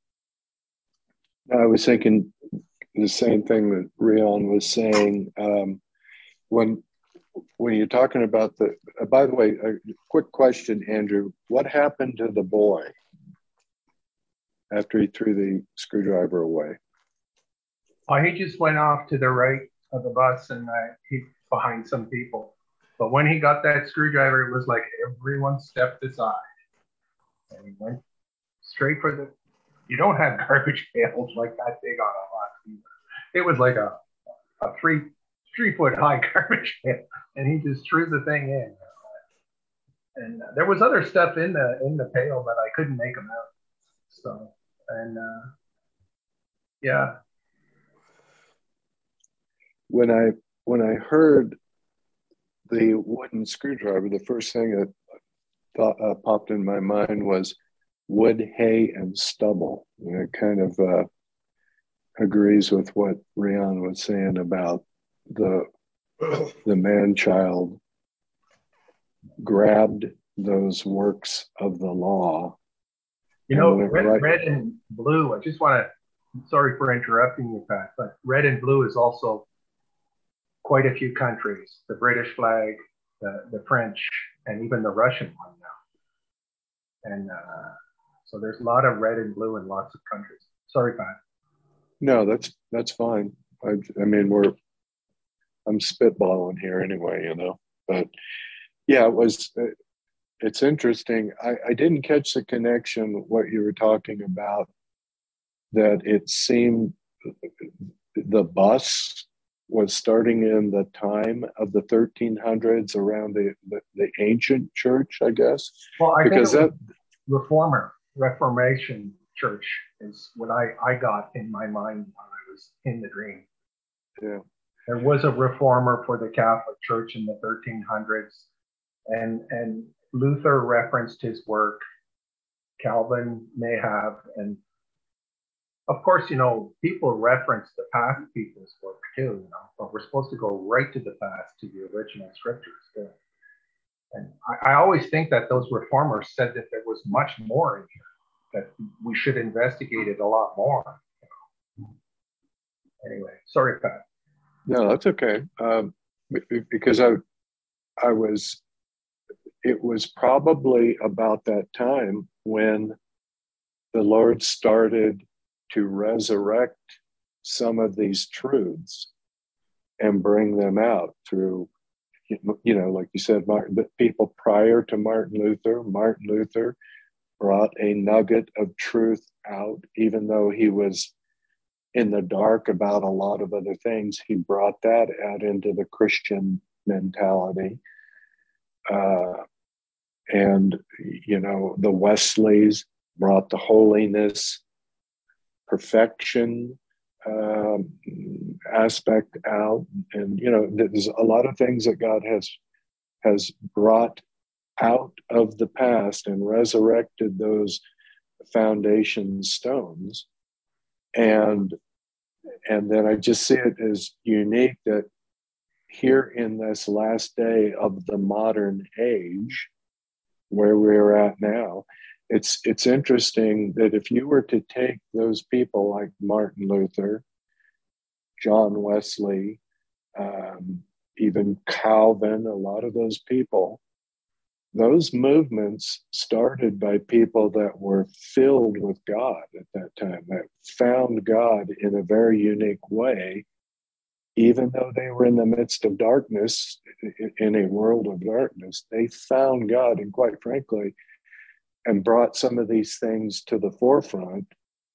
I was thinking the same thing that Rion was saying. Um, when when you're talking about the, uh, by the way, a quick question, Andrew. What happened to the boy after he threw the screwdriver away? Oh, he just went off to the right of the bus and uh, he behind some people. But when he got that screwdriver, it was like everyone stepped aside. And he went straight for the, you don't have garbage pails like that big on a lot either. It was like a, a three, three foot high garbage pail. And he just threw the thing in. And uh, there was other stuff in the, in the pail, but I couldn't make them out. So, and uh, yeah. When I when I heard the wooden screwdriver, the first thing that thought, uh, popped in my mind was wood, hay, and stubble. And it kind of uh, agrees with what Rion was saying about the the man-child grabbed those works of the law. You know, and red, right, red and blue. I just want to. Sorry for interrupting you, Pat, but red and blue is also quite a few countries, the British flag, the, the French, and even the Russian one now. And uh, so there's a lot of red and blue in lots of countries. Sorry, Pat. No, that's that's fine. I, I mean, we're, I'm spitballing here anyway, you know. But yeah, it was, it's interesting. I, I didn't catch the connection, what you were talking about, that it seemed the bus was starting in the time of the thirteen hundreds around the, the, the ancient church, I guess. Well, I because think it that Reformer, Reformation church is what I, I got in my mind when I was in the dream. Yeah. There was a reformer for the Catholic Church in the thirteen hundreds, and, and Luther referenced his work. Calvin may have, and of course, you know, people reference the past people's work too, you know, but we're supposed to go right to the past, to the original scriptures too. And I, I always think that those reformers said that there was much more in here, that we should investigate it a lot more. Anyway, sorry, Pat. No, that's okay. Um, because I, I was, it was probably about that time when the Lord started to resurrect some of these truths and bring them out through, you know, like you said, Martin, the people prior to Martin Luther. Martin Luther brought a nugget of truth out, even though he was in the dark about a lot of other things. He brought that out into the Christian mentality. Uh, and, you know, the Wesleys brought the holiness, perfection um, aspect out. And, you know, there's a lot of things that God has has brought out of the past and resurrected those foundation stones. And, and then I just see it as unique that here in this last day of the modern age, where we're at now, it's it's interesting that if you were to take those people like Martin Luther, John Wesley, um, even Calvin, a lot of those people, those movements started by people that were filled with God at that time, that found God in a very unique way, even though they were in the midst of darkness, in a world of darkness. They found God, and quite frankly, and brought some of these things to the forefront.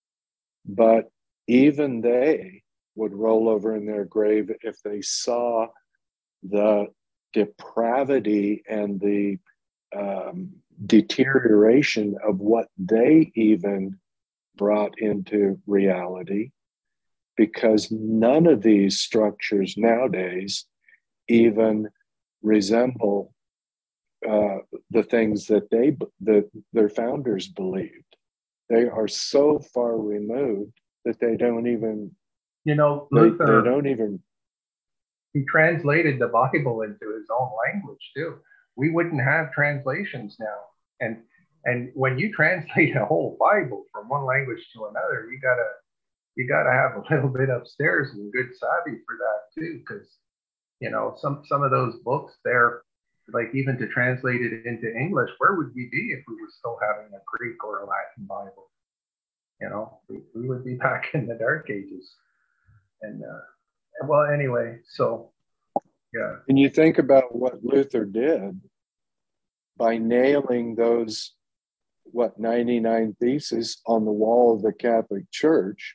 But even they would roll over in their grave if they saw the depravity and the um, deterioration of what they even brought into reality, because none of these structures nowadays even resemble uh, the things that they that their founders believed. They are so far removed that they don't even, you know, they, Luther, they don't even. He translated the Bible into his own language too. We wouldn't have translations now, and and when you translate a whole Bible from one language to another, you gotta you gotta have a little bit upstairs and good savvy for that too, because you know some some of those books there, like even to translate it into English, where would we be if we were still having a Greek or a Latin Bible? You know, we, we would be back in the Dark Ages. And uh, well, anyway, so yeah. And you think about what Luther did by nailing those, what, ninety-nine theses on the wall of the Catholic Church,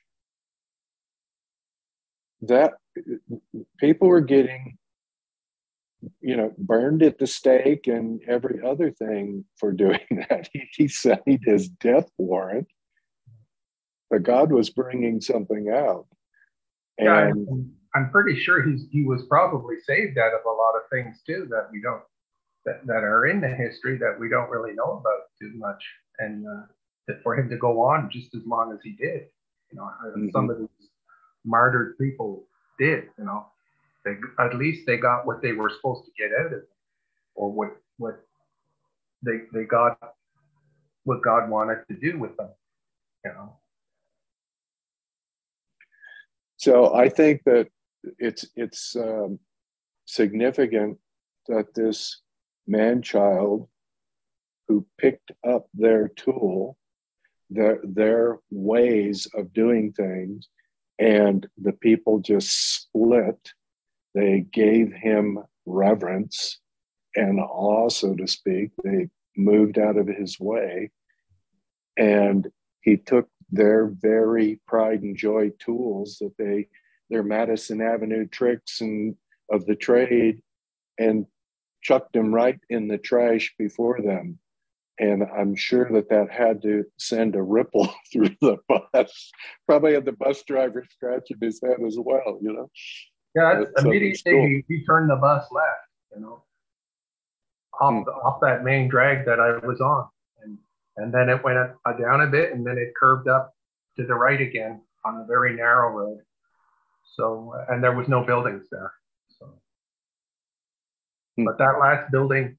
that people were getting, you know, burned at the stake and every other thing for doing that. He, he signed his death warrant, but God was bringing something out. And yeah, I'm, I'm pretty sure he's he was probably saved out of a lot of things too that we don't that, that are in the history that we don't really know about too much, and uh, that for him to go on just as long as he did, you know, mm-hmm. some of these martyred people did, you know, they at least they got what they were supposed to get out of it, or what what they they got what God wanted to do with them, you know. So I think that it's it's um, significant that this man-child who picked up their tool, their their ways of doing things, and the people just split. They gave him reverence and awe, so to speak. They moved out of his way, and he took their very pride and joy tools that they, their Madison Avenue tricks and of the trade, and chucked them right in the trash before them. And I'm sure that that had to send a ripple through the bus. Probably had the bus driver scratching his head as well, you know? Yeah, immediately cool. he, he turned the bus left, you know, off, hmm. the, off that main drag that I was on. And and then it went up, uh, down a bit, and then it curved up to the right again on a very narrow road. So, and there was no buildings there. So, hmm. But that last building,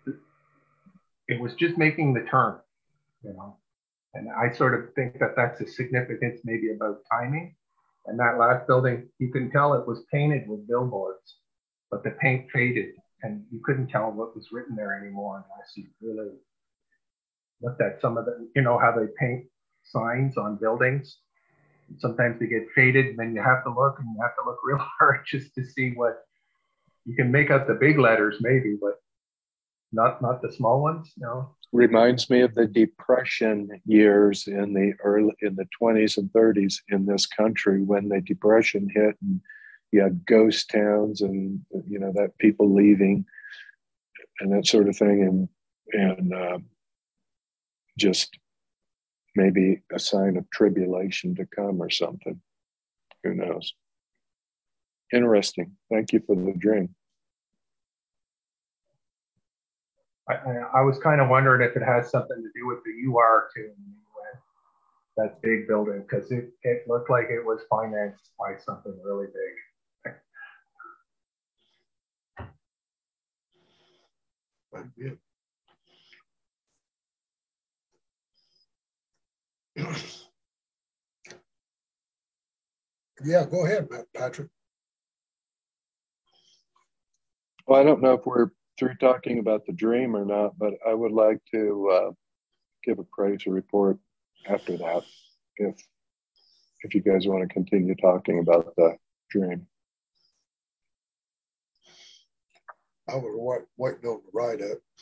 it was just making the turn, you know. And I sort of think that that's a significance maybe about timing. And that last building, you can tell it was painted with billboards, but the paint faded and you couldn't tell what was written there anymore unless you really looked at some of the, you know, how they paint signs on buildings. Sometimes they get faded, and then you have to look and you have to look real hard just to see what, you can make out the big letters maybe, but not not the small ones, no. Reminds me of the Depression years in the early, in the twenties and thirties in this country, when the Depression hit and you had ghost towns and, you know, that people leaving and that sort of thing. And, and uh, just maybe a sign of tribulation to come or something. Who knows? Interesting. Thank you for the drink. I, I, I was kind of wondering if it has something to do with the U R too, that big building, because it, it looked like it was financed by something really big. Yeah, go ahead, Patrick. Well, I don't know if we're through talking about the dream or not, but I would like to uh, give a praise report after that, if if you guys want to continue talking about the dream. I was wait, waiting on the write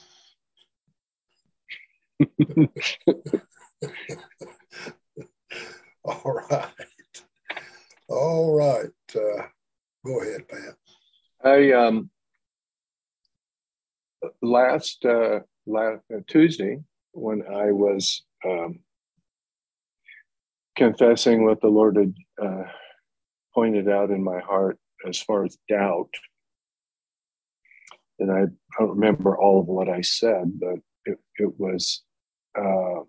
up. All right. All right. Uh, go ahead, Pat. I um last uh, last uh, Tuesday, when I was um, confessing what the Lord had uh, pointed out in my heart as far as doubt, and I don't remember all of what I said, but it, it was uh,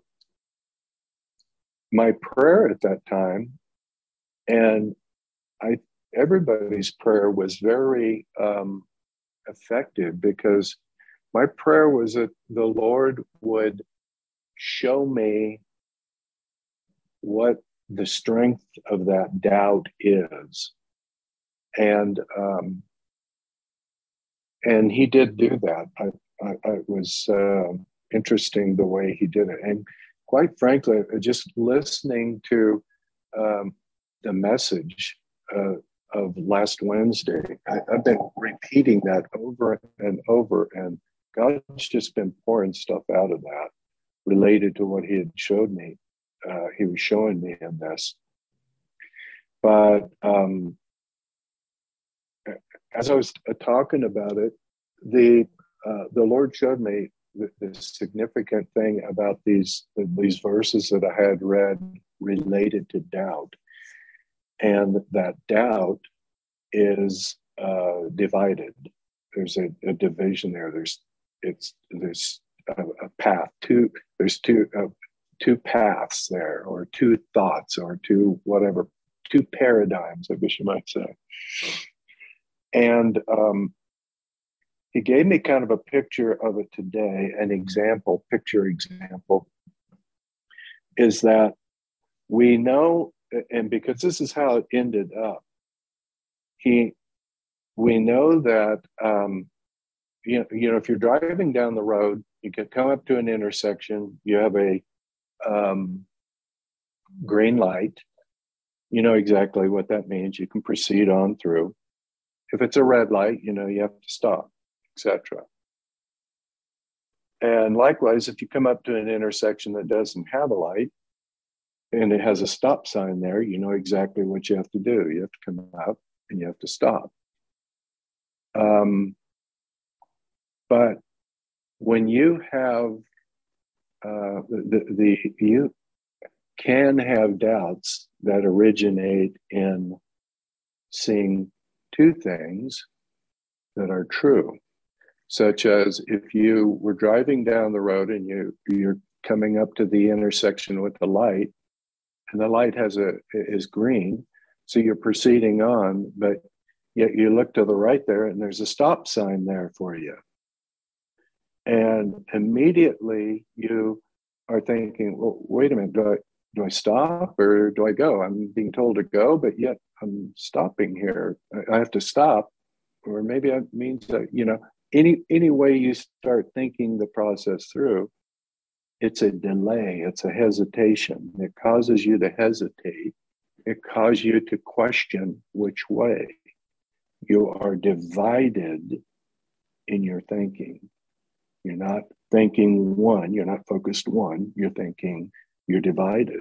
my prayer at that time, and I everybody's prayer was very um, effective, because my prayer was that the Lord would show me what the strength of that doubt is, and um, and He did do that. I, I, I it was uh, interesting the way He did it, and quite frankly, just listening to um, the message uh, of last Wednesday, I, I've been repeating that over and over, and God's just been pouring stuff out of that related to what He had showed me. Uh, he was showing me in this. But um, as I was talking about it, the uh, the Lord showed me the, the significant thing about these these verses that I had read related to doubt, and that doubt is uh, divided. There's a, a division there. There's it's there's a, a path. Two there's two uh, two paths there, or two thoughts, or two whatever, two paradigms, I guess you might say. And um, He gave me kind of a picture of it today. An example, picture example, is that we know, and because this is how it ended up, he, we know that, um, you know, you know, if you're driving down the road, you can come up to an intersection, you have a um, green light, you know exactly what that means. You can proceed on through. If it's a red light, you know, you have to stop, et cetera. And likewise, if you come up to an intersection that doesn't have a light and it has a stop sign there, you know exactly what you have to do. You have to come up and you have to stop. Um, but when you have uh, the, the you can have doubts that originate in seeing two things that are true, such as if you were driving down the road and you you're coming up to the intersection with the light, and the light has a is green, so you're proceeding on, but yet you look to the right there and there's a stop sign there for you, and immediately you are thinking, well, wait a minute, do I do I stop or do I go? I'm being told to go, but yet I'm stopping here. I have to stop, or maybe it means that, you know, any any way you start thinking the process through, it's a delay, it's a hesitation. It causes you to hesitate. It causes you to question which way. You are divided in your thinking. You're not thinking one, you're not focused one, you're thinking, you're divided.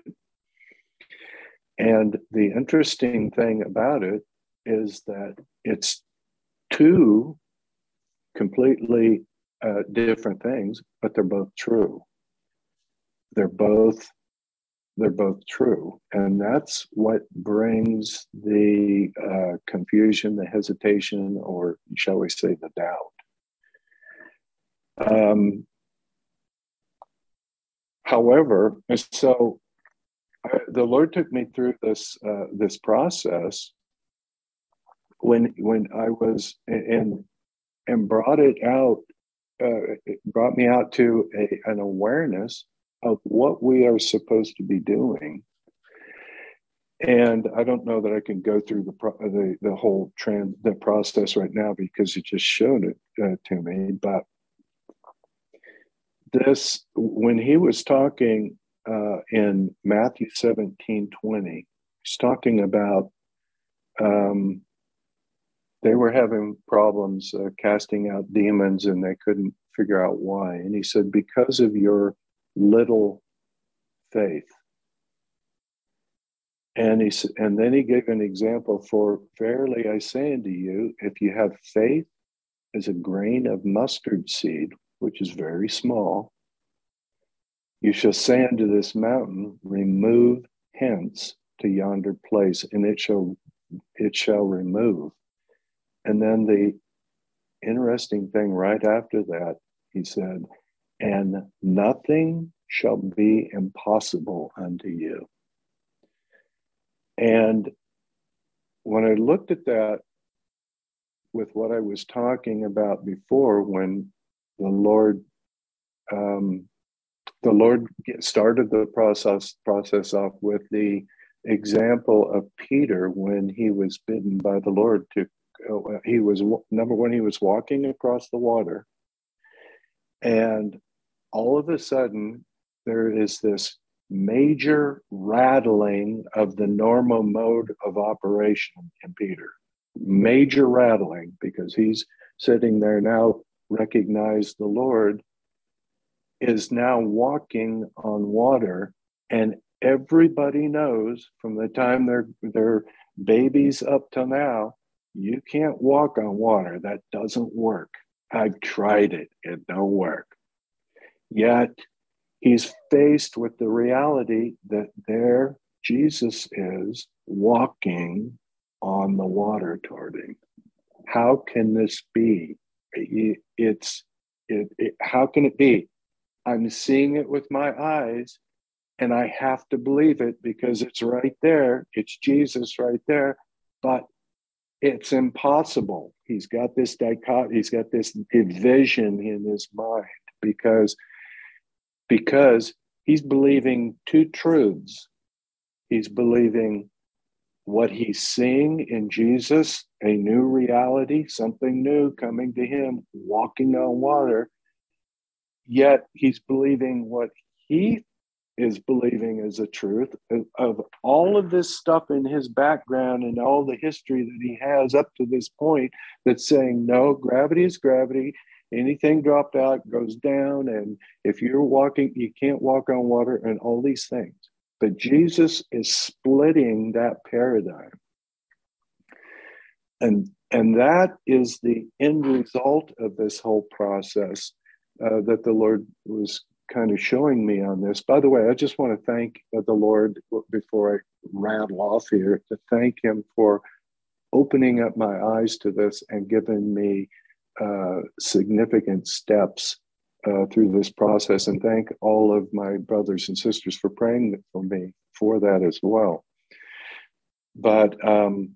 And the interesting thing about it is that it's two completely uh, different things, but they're both true. They're both they're both true, and that's what brings the uh, confusion, the hesitation, or shall we say, the doubt. Um, however, so I, the Lord took me through this uh, this process when when I was and and brought it out, uh, it brought me out to a, an awareness of what we are supposed to be doing. And I don't know that I can go through the pro- the the whole trans the process right now because you just showed it uh, to me. But this, when he was talking uh, in Matthew seventeen twenty, he's talking about um, they were having problems uh, casting out demons and they couldn't figure out why. And he said, because of your little faith. And he and then he gave an example for, verily I say unto you, if you have faith as a grain of mustard seed, which is very small, you shall say unto this mountain, remove hence to yonder place, and it shall it shall remove. And then the interesting thing right after that, he said, and nothing shall be impossible unto you. And when I looked at that with what I was talking about before, when the Lord, um, the Lord started the process process off with the example of Peter when he was bidden by the Lord to, uh, he was number one, he was walking across the water, and all of a sudden there is this major rattling of the normal mode of operation in Peter. Major rattling, because he's sitting there now, recognize the Lord, is now walking on water. And everybody knows from the time they're, they're babies up till now, you can't walk on water. That doesn't work. I've tried it. It don't work. Yet, he's faced with the reality that there Jesus is walking on the water toward him. How can this be? It's it, it, how can it be? I'm seeing it with my eyes, and I have to believe it because it's right there. It's Jesus right there, but it's impossible. He's got this dichotomy. He's got this division in his mind because. Because he's believing two truths. He's believing what he's seeing in Jesus, a new reality, something new coming to him, walking on water. Yet he's believing what he is believing as a truth of, of all of this stuff in his background and all the history that he has up to this point that's saying, no, gravity is gravity. Anything dropped out goes down, and if you're walking, you can't walk on water, and all these things. But Jesus is splitting that paradigm. And, and that is the end result of this whole process uh, that the Lord was kind of showing me on this. By the way, I just want to thank the Lord before I rattle off here, to thank him for opening up my eyes to this and giving me uh, significant steps uh, through this process, and thank all of my brothers and sisters for praying for me for that as well. But um,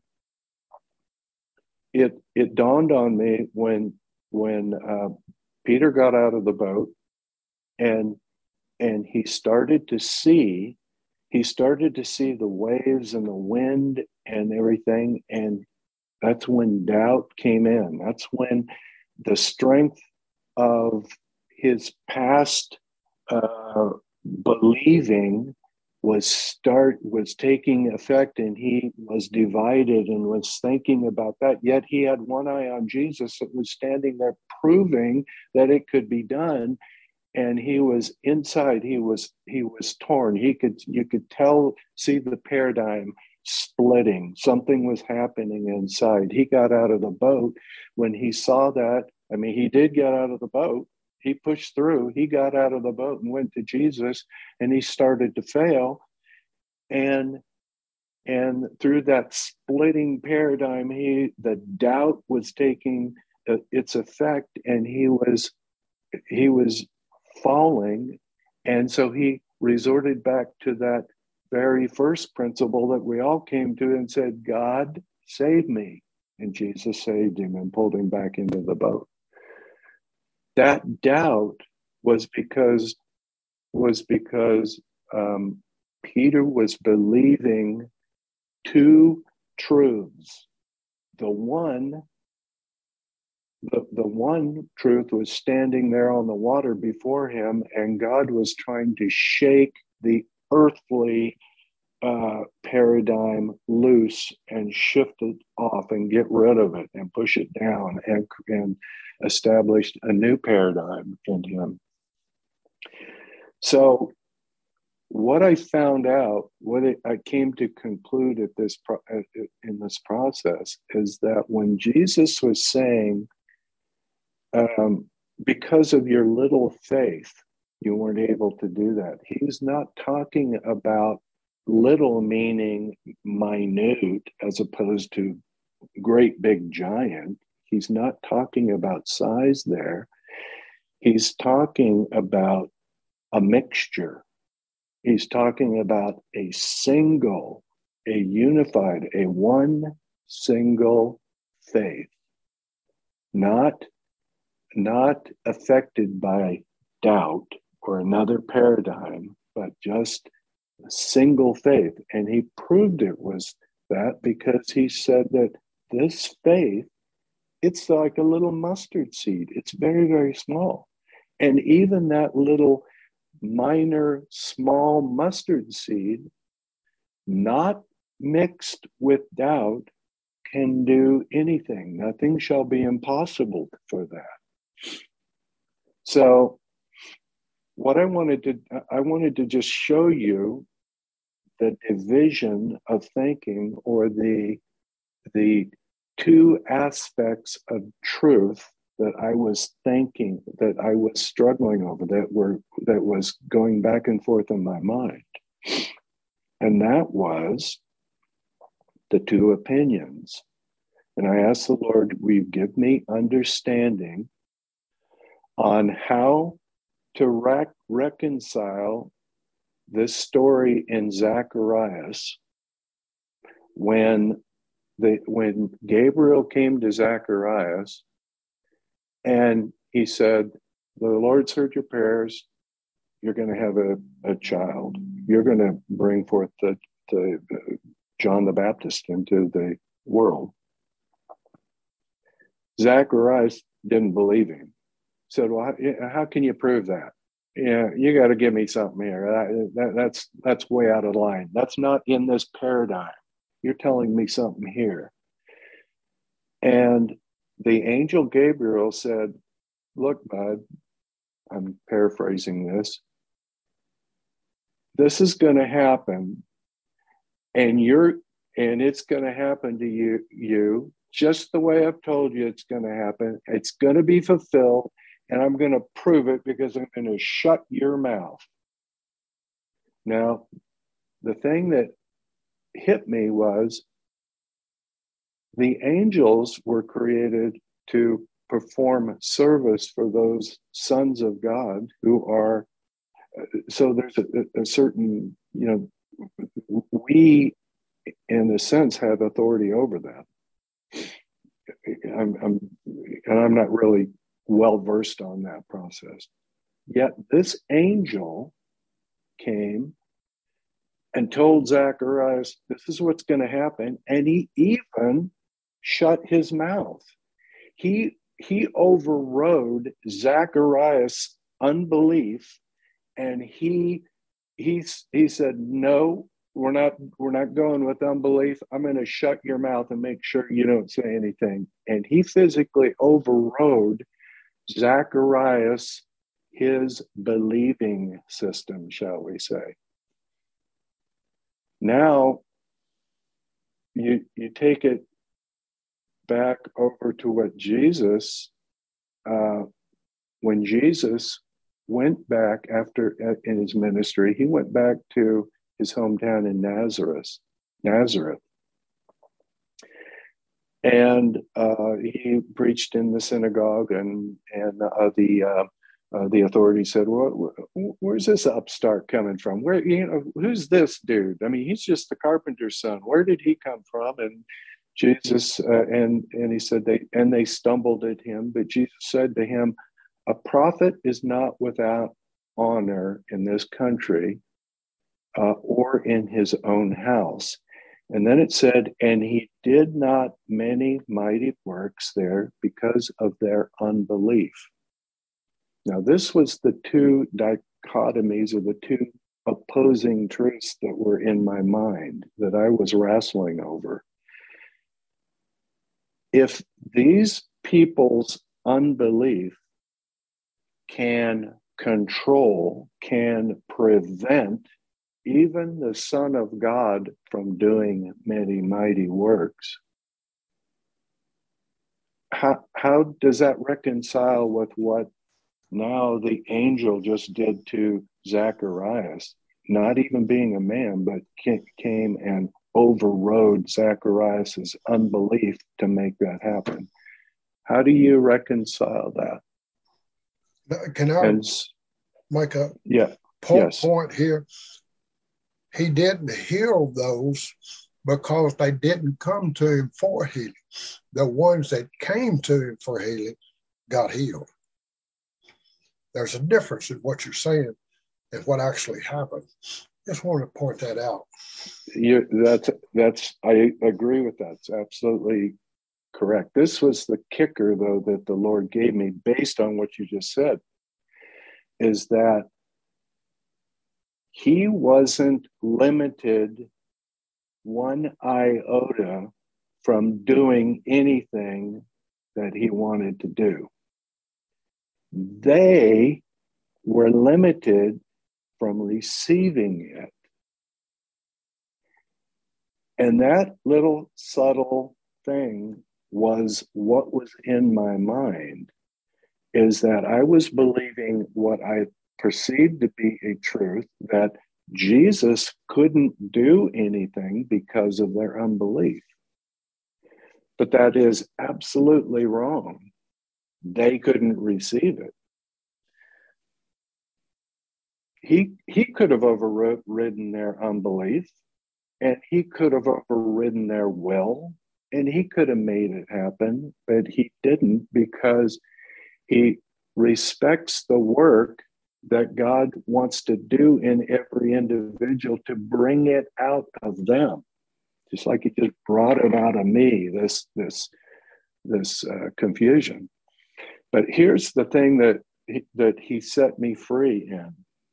it it dawned on me when when uh, Peter got out of the boat and and he started to see he started to see the waves and the wind and everything, and that's when doubt came in. That's when the strength of his past uh, believing was start was taking effect, and he was divided and was thinking about that. Yet he had one eye on Jesus that was standing there proving that it could be done. And he was inside, he was he was torn. He could you could tell, see the paradigm splitting. Something was happening inside. He got out of the boat when he saw that. I mean, he did get out of the boat. He pushed through. He got out of the boat and went to Jesus, and he started to fail. And and through that splitting paradigm, he the doubt was taking its effect, and he was he was falling, and so he resorted back to that very first principle that we all came to and said, God, save me. And Jesus saved him and pulled him back into the boat. That doubt was because was because um, Peter was believing two truths. The one, the, the one truth was standing there on the water before him, and God was trying to shake the earthly uh, paradigm loose and shift it off and get rid of it and push it down and, and establish a new paradigm in him. So what I found out, what it, I came to conclude at this pro, in this process is that when Jesus was saying, um, because of your little faith, you weren't able to do that. He's not talking about little meaning minute as opposed to great big giant. He's not talking about size there. He's talking about a mixture. He's talking about a single, a unified, a one single faith, not, not affected by doubt or another paradigm, but just a single faith. And he proved it was that because he said that this faith, it's like a little mustard seed. It's very, very small. And even that little minor, small mustard seed, not mixed with doubt, can do anything. Nothing shall be impossible for that. So what I wanted to, I wanted to just show you the division of thinking, or the, the two aspects of truth that I was thinking, that I was struggling over, that were that was going back and forth in my mind. And that was the two opinions. And I asked the Lord, will you give me understanding on how to rec- reconcile this story in Zacharias when the when Gabriel came to Zacharias and he said, the Lord's heard your prayers. You're going to have a, a child. You're going to bring forth the, the uh, John the Baptist into the world. Zacharias didn't believe him. Said, well, how, how can you prove that? Yeah, you got to give me something here. That, that, that's, that's way out of line. That's not in this paradigm. You're telling me something here. And the angel Gabriel said, look, bud, I'm paraphrasing this. This is going to happen, and you're, and it's going to happen to you, you just the way I've told you it's going to happen. It's going to be fulfilled, and I'm going to prove it because I'm going to shut your mouth. Now, the thing that hit me was the angels were created to perform service for those sons of God who are, so there's a, a certain, you know, we in a sense have authority over them. I'm, I'm, and I'm not really well versed on that process. Yet this angel came and told Zacharias, this is what's going to happen. And he even shut his mouth. He, he overrode Zacharias' unbelief, and he, he, he said, no, we're not, we're not going with unbelief. I'm going to shut your mouth and make sure you don't say anything. And he physically overrode Zacharias, his believing system, shall we say. Now, you, you take it back over to what Jesus, uh, when Jesus went back after in his ministry, he went back to his hometown in Nazareth, Nazareth. And uh, he preached in the synagogue and, and uh, the uh, uh, the authorities said, well, where's this upstart coming from? Where, you know, who's this dude? I mean, he's just the carpenter's son. Where did he come from? And Jesus, uh, and, and he said, they, and they stumbled at him. But Jesus said to him, a prophet is not without honor in this country uh, or in his own house. And then it said, and he did not many mighty works there because of their unbelief. Now, this was the two dichotomies or the two opposing truths that were in my mind that I was wrestling over. If these people's unbelief can control, can prevent even the Son of God from doing many mighty works, how, how does that reconcile with what now the angel just did to Zacharias, not even being a man, but came and overrode Zacharias's unbelief to make that happen? How do you reconcile that? Can I and, make a yeah, point, yes. point here? He didn't heal those because they didn't come to him for healing. The ones that came to him for healing got healed. There's a difference in what you're saying and what actually happened. Just want to point that out. You, that's, that's, I agree with that. It's absolutely correct. This was the kicker, though, that the Lord gave me based on what you just said, is that he wasn't limited one iota from doing anything that he wanted to do. They were limited from receiving it. And that little subtle thing was what was in my mind, is that I was believing what I perceived to be a truth, that Jesus couldn't do anything because of their unbelief. But that is absolutely wrong. They couldn't receive it. He, he could have overridden their unbelief, and he could have overridden their will, and he could have made it happen, but he didn't, because he respects the work that God wants to do in every individual to bring it out of them. Just like he just brought it out of me, this, this, this uh, confusion. But here's the thing that he, that he set me free in.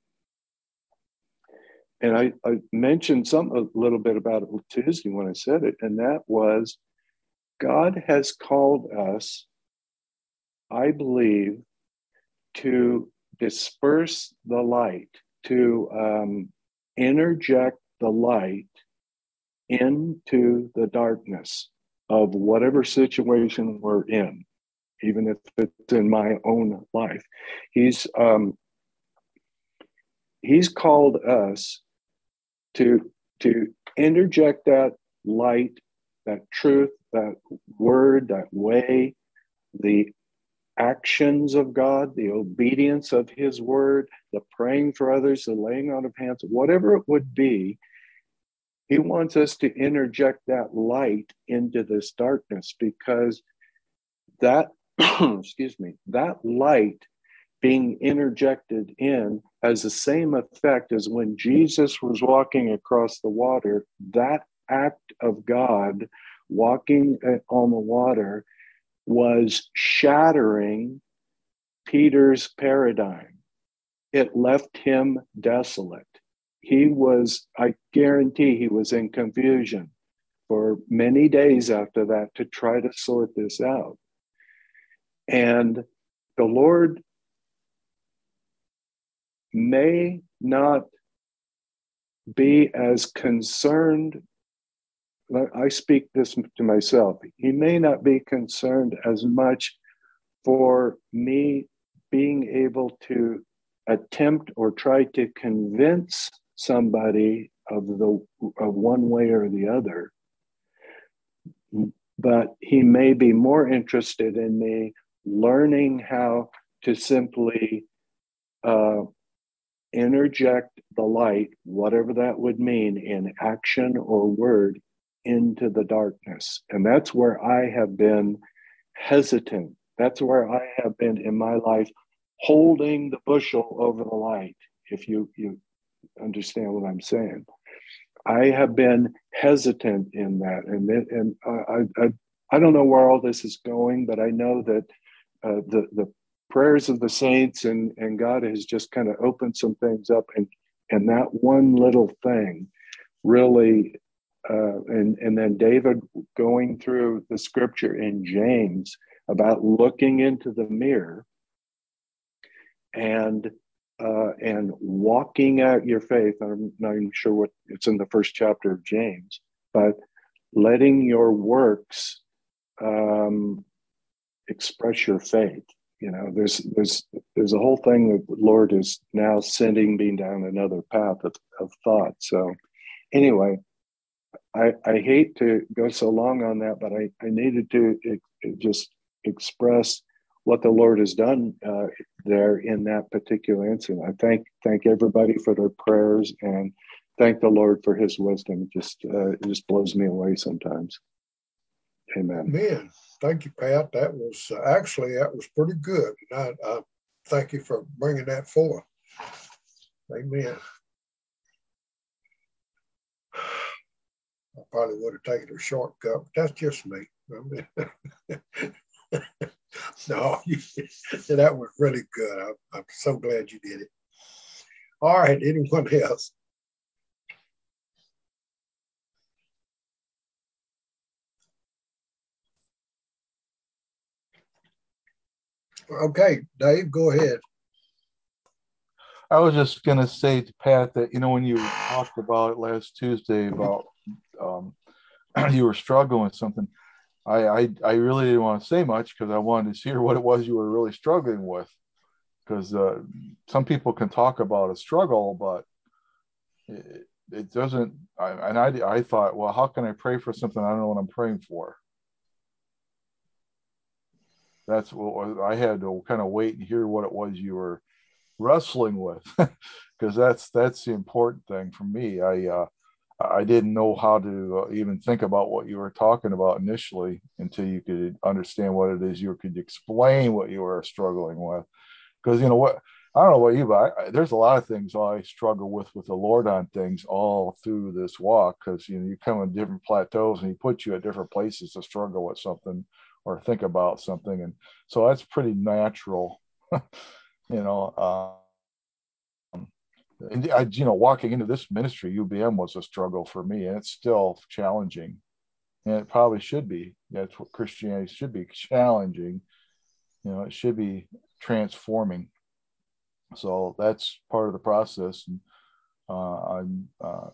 And I, I mentioned some a little bit about it Tuesday when I said it, and that was God has called us, I believe, to disperse the light, to um, interject the light into the darkness of whatever situation we're in, even if it's in my own life. He's um, he's called us to to interject that light, that truth, that word, that way, the actions of God, the obedience of his word, the praying for others, the laying on of hands, whatever it would be. He wants us to interject that light into this darkness, because that, excuse me, that light being interjected in has the same effect as when Jesus was walking across the water. That act of God walking on the water was shattering Peter's paradigm. It left him desolate. He was, I guarantee he was in confusion for many days after that to try to sort this out. And the Lord may not be as concerned, I speak this to myself, he may not be concerned as much for me being able to attempt or try to convince somebody of the of one way or the other, but he may be more interested in me learning how to simply uh, interject the light, whatever that would mean, in action or word, into the darkness. And that's where I have been hesitant. That's where I have been in my life, holding the bushel over the light, if you, you understand what I'm saying. I have been hesitant in that. And, it, and I, I, I don't know where all this is going, but I know that uh, the, the prayers of the saints and, and God has just kind of opened some things up. And, and that one little thing really, uh, and, and then David going through the scripture in James about looking into the mirror and uh, and walking out your faith. I'm not even sure what it's in the first chapter of James, but letting your works um, express your faith. You know, there's there's there's a whole thing that the Lord is now sending me down another path of, of thought. So anyway, I, I hate to go so long on that, but I, I needed to it, it just express what the Lord has done uh, there in that particular incident. I thank thank everybody for their prayers and thank the Lord for his wisdom. It just, uh, it just blows me away sometimes. Amen. Amen. Thank you, Pat. That was uh, actually, that was pretty good. And I, I thank you for bringing that forth. Amen. I probably would have taken a shortcut, but that's just me. I mean, no, you, that was really good. I'm, I'm so glad you did it. All right, anyone else? Okay, Dave, go ahead. I was just going to say to Pat that, you know, when you talked about it last Tuesday about um, you were struggling with something, I, I, I really didn't want to say much because I wanted to hear what it was you were really struggling with. Because uh, some people can talk about a struggle, but it, it doesn't. I, and I, I thought, well, how can I pray for something I don't know what I'm praying for? That's what I had to kind of wait and hear what it was you were wrestling with, because that's that's the important thing for me. I uh, I didn't know how to uh, even think about what you were talking about initially until you could understand what it is you could explain what you were struggling with. Because you know what, I don't know about you, but I, there's a lot of things I struggle with with the Lord on things all through this walk. Because you know you come in different plateaus and He puts you at different places to struggle with something or think about something, and so that's pretty natural. you know, um, and I, you know, walking into this ministry, U B M was a struggle for me, and it's still challenging, and it probably should be. That's what Christianity should be, challenging. You know, it should be transforming. So that's part of the process. And uh, I'm, uh,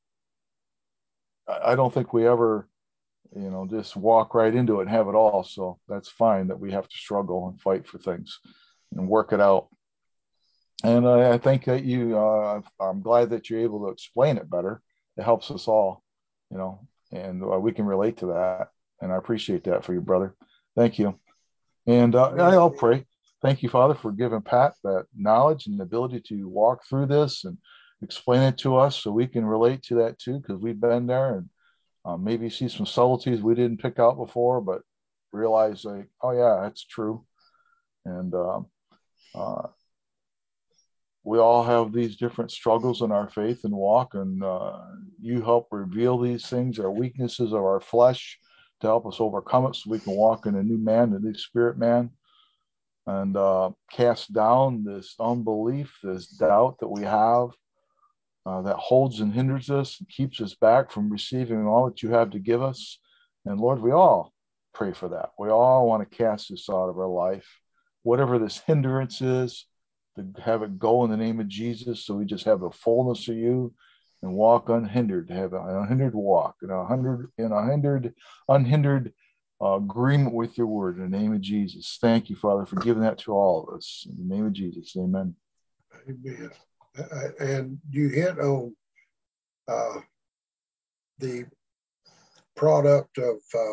I don't think we ever, you know, just walk right into it and have it all. So that's fine that we have to struggle and fight for things and work it out. And uh, I think that you, uh, I'm glad that you're able to explain it better. It helps us all, you know, and uh, we can relate to that. And I appreciate that for you, brother. Thank you. And uh, I'll pray. Thank you, Father, for giving Pat that knowledge and the ability to walk through this and explain it to us so we can relate to that too, because we've been there and uh, maybe see some subtleties we didn't pick out before, but realize like, oh yeah, that's true. And um, uh, we all have these different struggles in our faith and walk, and uh, you help reveal these things, our weaknesses of our flesh, to help us overcome it so we can walk in a new man, a new spirit man, and uh, cast down this unbelief, this doubt that we have uh, that holds and hinders us and keeps us back from receiving all that you have to give us. And Lord, we all pray for that. We all want to cast this out of our life, whatever this hindrance is, to have it go in the name of Jesus, so we just have the fullness of you and walk unhindered, to have an unhindered walk, and a hundred in a hindered, unhindered uh, agreement with your word in the name of Jesus. Thank you, Father, for giving that to all of us. In the name of Jesus, amen. Amen. And you hit on uh, the product of uh,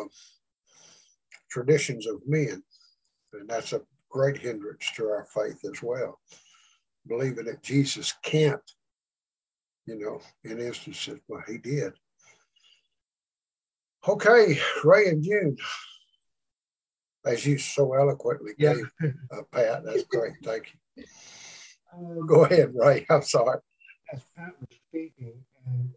traditions of men, and that's a great hindrance to our faith as well. believing that Jesus can't, you know, in instances, well, he did. Okay, Ray and June, as you so eloquently Yeah. gave uh, Pat, that's great. Thank you. Uh, go ahead, Ray. I'm sorry. As Pat was speaking, and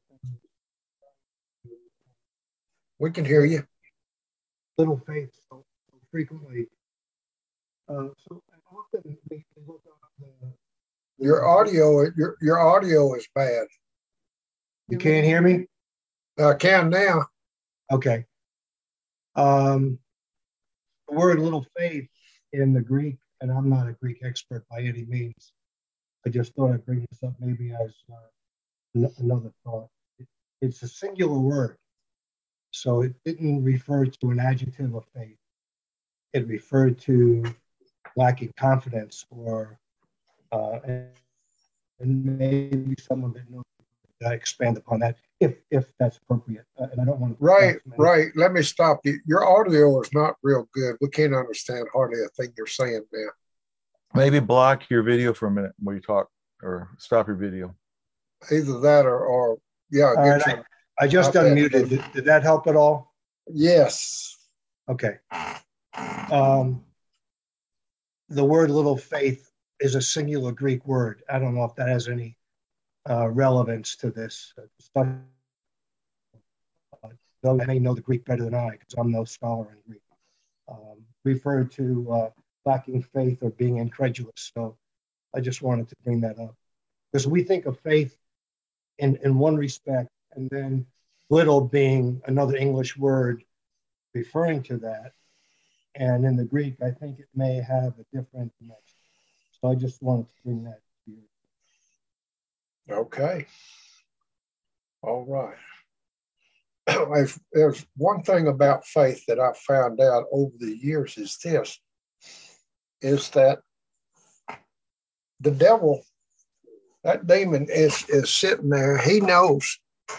we can hear you. Little faith so, so frequently. Uh, so often we look up the, the your audio. Your your audio is bad. You can't hear me? I can now. Okay. Um, the word little faith in the Greek, and I'm not a Greek expert by any means. I just thought I'd bring this up maybe as uh, n- another thought. It, it's a singular word. So it didn't refer to an adjective of faith. It referred to lacking confidence or, uh, and, and maybe someone that knows uh, expand upon that if if that's appropriate. Uh, and I don't want to. Right, right. Let me stop you. Your audio is not real good. We can't understand hardly a thing you're saying now. Maybe block your video for a minute when you talk, or stop your video. Either that or, or yeah. All right, I, I just unmuted. Did, did that help at all? Yes. Okay. Um, the word little faith is a singular Greek word. I don't know if that has any uh, relevance to this. Uh, though I may know the Greek better than I, because I'm no scholar in Greek. Um, referred to uh, lacking faith or being incredulous. So I just wanted to bring that up. Because we think of faith in, in one respect, and then little being another English word referring to that. And in the Greek, I think it may have a different connection. So I just wanted to bring that to you. Okay. All right. There's one thing about faith that I found out over the years is this, is that the devil, that demon is, is sitting there. He knows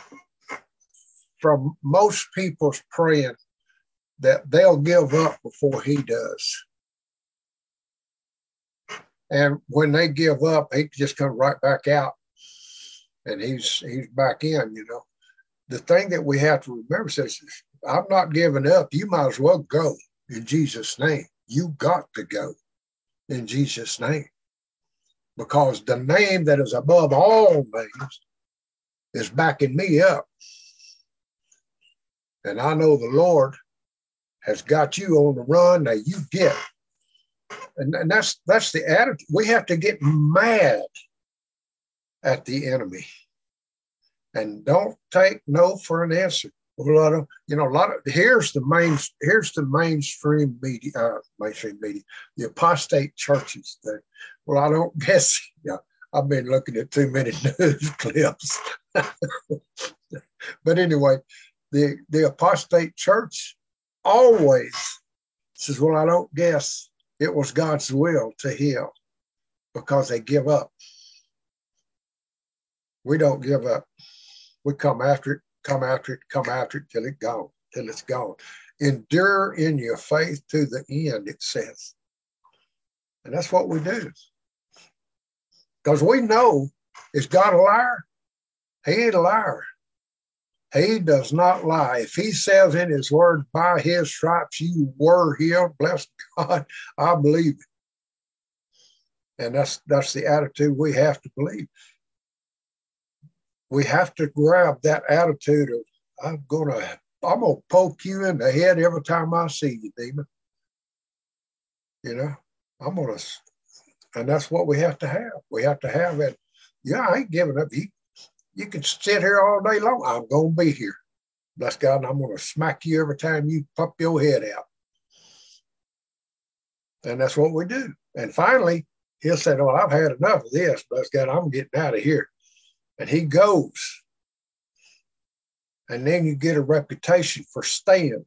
from most people's praying that they'll give up before he does. And when they give up, he just comes right back out and he's he's back in, you know. The thing that we have to remember says, I'm not giving up. You might as well go in Jesus' name. You got to go in Jesus' name. Because the name that is above all names is backing me up. And I know the Lord has got you on the run. Now you get. And, and that's that's the attitude. We have to get mad at the enemy. And don't take no for an answer. A lot of, you know, a lot of, here's the main, here's the mainstream media, uh, mainstream media, the apostate churches that, well, I don't guess, yeah, I've been looking at too many news clips. But anyway, the, the apostate church always says, well, I don't guess it was God's will to heal, because they give up. We don't give up. We come after it, come after it, come after it till it's gone, till it's gone. Endure in your faith to the end, it says. And that's what we do. Because we know, is God a liar? He ain't a liar. He does not lie. If he says in his word, by his stripes you were healed, bless God, I believe it. And that's that's the attitude we have to believe. We have to grab that attitude of, I'm gonna, I'm gonna poke you in the head every time I see you, demon. You know, I'm gonna, and that's what we have to have. We have to have it. Yeah, I ain't giving up. You, you can sit here all day long. I'm gonna be here. Bless God, and I'm gonna smack you every time you pop your head out. And that's what we do. And finally, he'll say, oh, I've had enough of this. Bless God, I'm getting out of here. And he goes. And then you get a reputation for staying.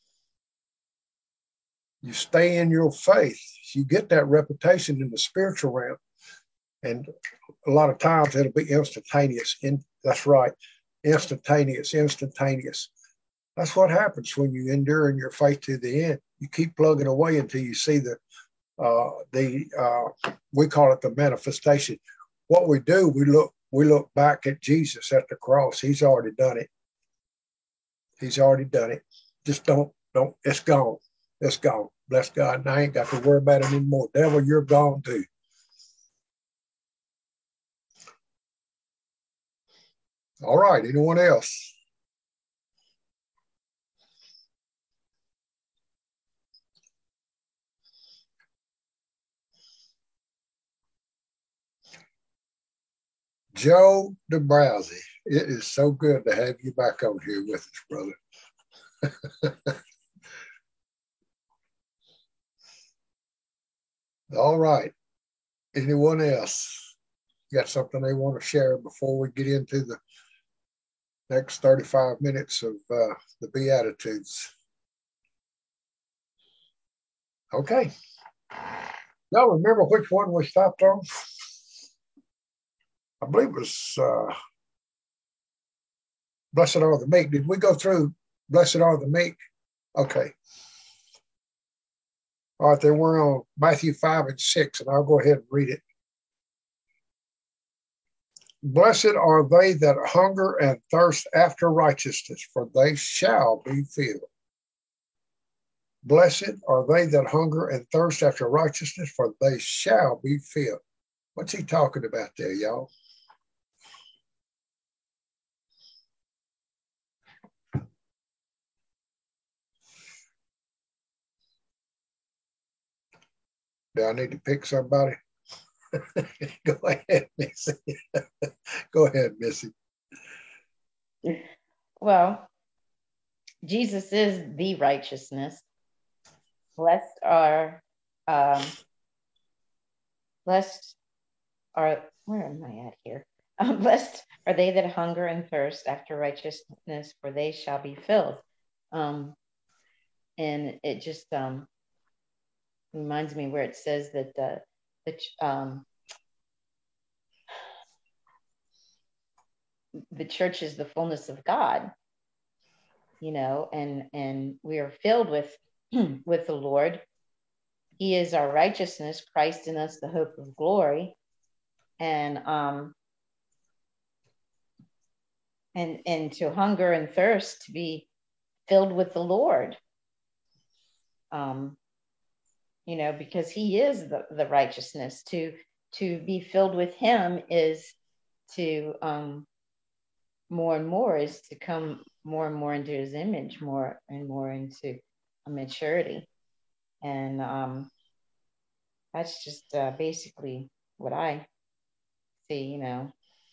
You stay in your faith. You get that reputation in the spiritual realm. And a lot of times it'll be instantaneous. In, that's right. Instantaneous, instantaneous. That's what happens when you endure in your faith to the end. You keep plugging away until you see the, uh, the uh, we call it the manifestation. What we do, we look we look back at Jesus at the cross. He's already done it. He's already done it. Just don't don't. It's gone. It's gone. Bless God. And I ain't got to worry about it anymore. Devil, you're gone too. All right. Anyone else? Joe DeBrowsey, it is so good to have you back on here with us, brother. All right. Anyone else got something they want to share before we get into the next thirty-five minutes of uh, the Beatitudes? Okay. Y'all remember which one we stopped on? I believe it was uh, Blessed are the meek. Did we go through Blessed are the meek? Okay. All right, then we're on Matthew five and six, and I'll go ahead and read it. Blessed are they that hunger and thirst after righteousness, for they shall be filled. Blessed are they that hunger and thirst after righteousness, for they shall be filled. What's he talking about there, y'all? Do I need to pick somebody? Go ahead, Missy. Go ahead, Missy. Well, Jesus is the righteousness. Blessed are, um, blessed are, where am I at here? Um, blessed are they that hunger and thirst after righteousness, for they shall be filled. Um, and it just um, reminds me where it says that the, the um, the church is the fullness of God, you know, and and we are filled with with the Lord. He is our righteousness, Christ in us, the hope of glory, and um, and and to hunger and thirst to be filled with the Lord, um, you know, because He is the the righteousness. To to be filled with Him is to um, more and more is to come more and more into His image, more and more into a maturity. And um, that's just uh, basically what I see, you know.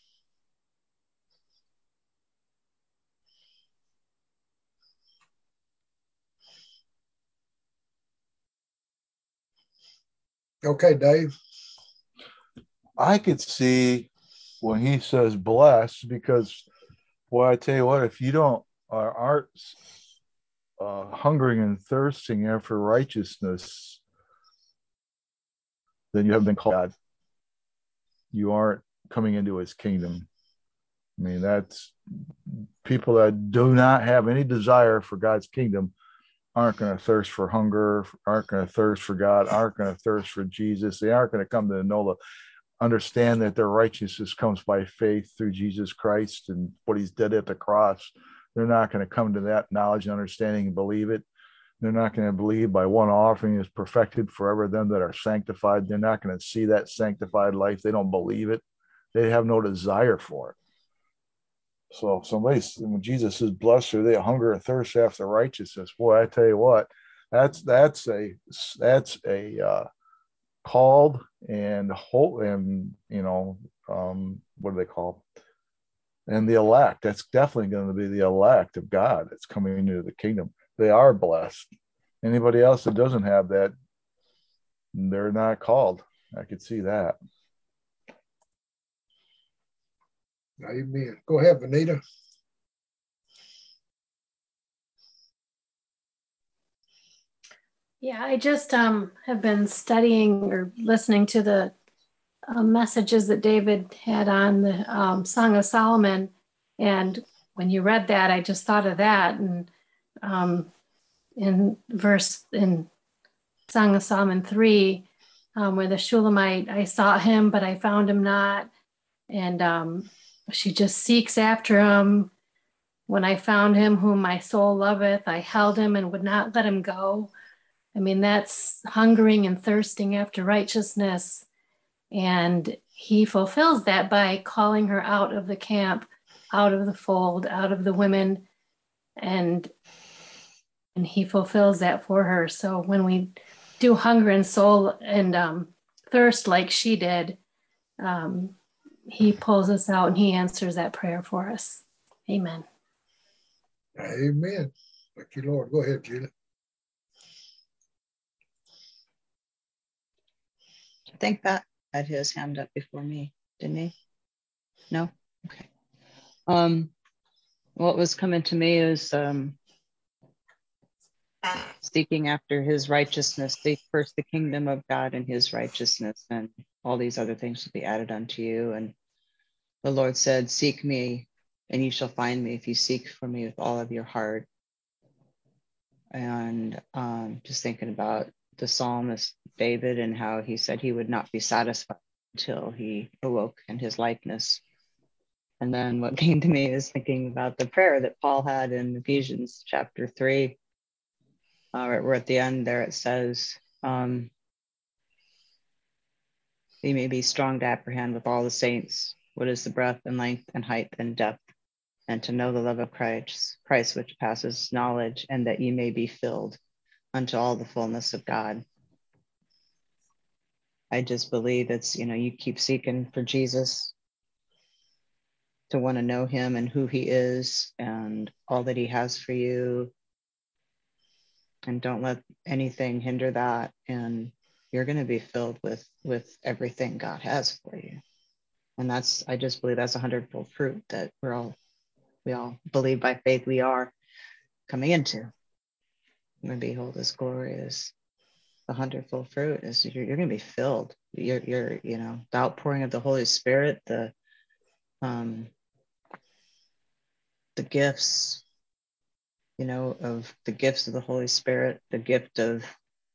Okay, Dave. I could see when he says blessed, because, well, I tell you what, if you don't uh, aren't uh, hungering and thirsting after righteousness, then you haven't been called God. You aren't coming into His kingdom. I mean, that's people that do not have any desire for God's kingdom aren't going to thirst for hunger, aren't going to thirst for God, aren't going to thirst for Jesus. They aren't going to come to know the understand that their righteousness comes by faith through Jesus Christ and what He's did at the cross. They're not going to come to that knowledge and understanding and believe it. They're not going to believe by one offering is perfected forever them that are sanctified. They're not going to see that sanctified life. They don't believe it. They have no desire for it. So if somebody, when Jesus says, blessed are they hunger and thirst after righteousness, boy, I tell you what, that's that's a that's a uh, called and hope and you know um, what do they call? And the elect. That's definitely going to be the elect of God that's coming into the kingdom. They are blessed. Anybody else that doesn't have that, they're not called. I could see that. Amen. Go ahead, Vanita. Yeah, I just um, have been studying or listening to the uh, messages that David had on the um, Song of Solomon. And when you read that, I just thought of that. And um, in verse, in Song of Solomon three, um, where the Shulamite, I sought him, but I found him not. And um, she just seeks after him. When I found him, whom my soul loveth, I held him and would not let him go. I mean, that's hungering and thirsting after righteousness. And he fulfills that by calling her out of the camp, out of the fold, out of the women. And, and he fulfills that for her. So when we do hunger and soul and um, thirst like she did, um, he pulls us out and he answers that prayer for us. Amen. Amen. Thank you, Lord. Go ahead, Julie. I think Pat had his hand up before me, didn't he? No? Okay. Um, what was coming to me is um, seeking after his righteousness. Seek first the kingdom of God and his righteousness, and all these other things will be added unto you. And the Lord said, seek me and you shall find me if you seek for me with all of your heart. And um, just thinking about the psalmist David and how he said he would not be satisfied until he awoke in his likeness. And then what came to me is thinking about the prayer that Paul had in Ephesians chapter three, uh, right, where at the end there it says, um, he may be strong to apprehend with all the saints what is the breadth and length and height and depth, and to know the love of Christ, Christ which passes knowledge, and that ye may be filled unto all the fullness of God. I just believe it's, you know, you keep seeking for Jesus, to want to know him and who he is and all that he has for you. And don't let anything hinder that. And you're going to be filled with, with everything God has for you. And that's, I just believe that's a hundredfold fruit that we're all, we all believe by faith we are coming into. And behold, his glory is the hundredfold fruit. Is you're, you're going to be filled. You're, you're, you know, the outpouring of the Holy Spirit, the, um, the gifts, you know, of the gifts of the Holy Spirit, the gift of,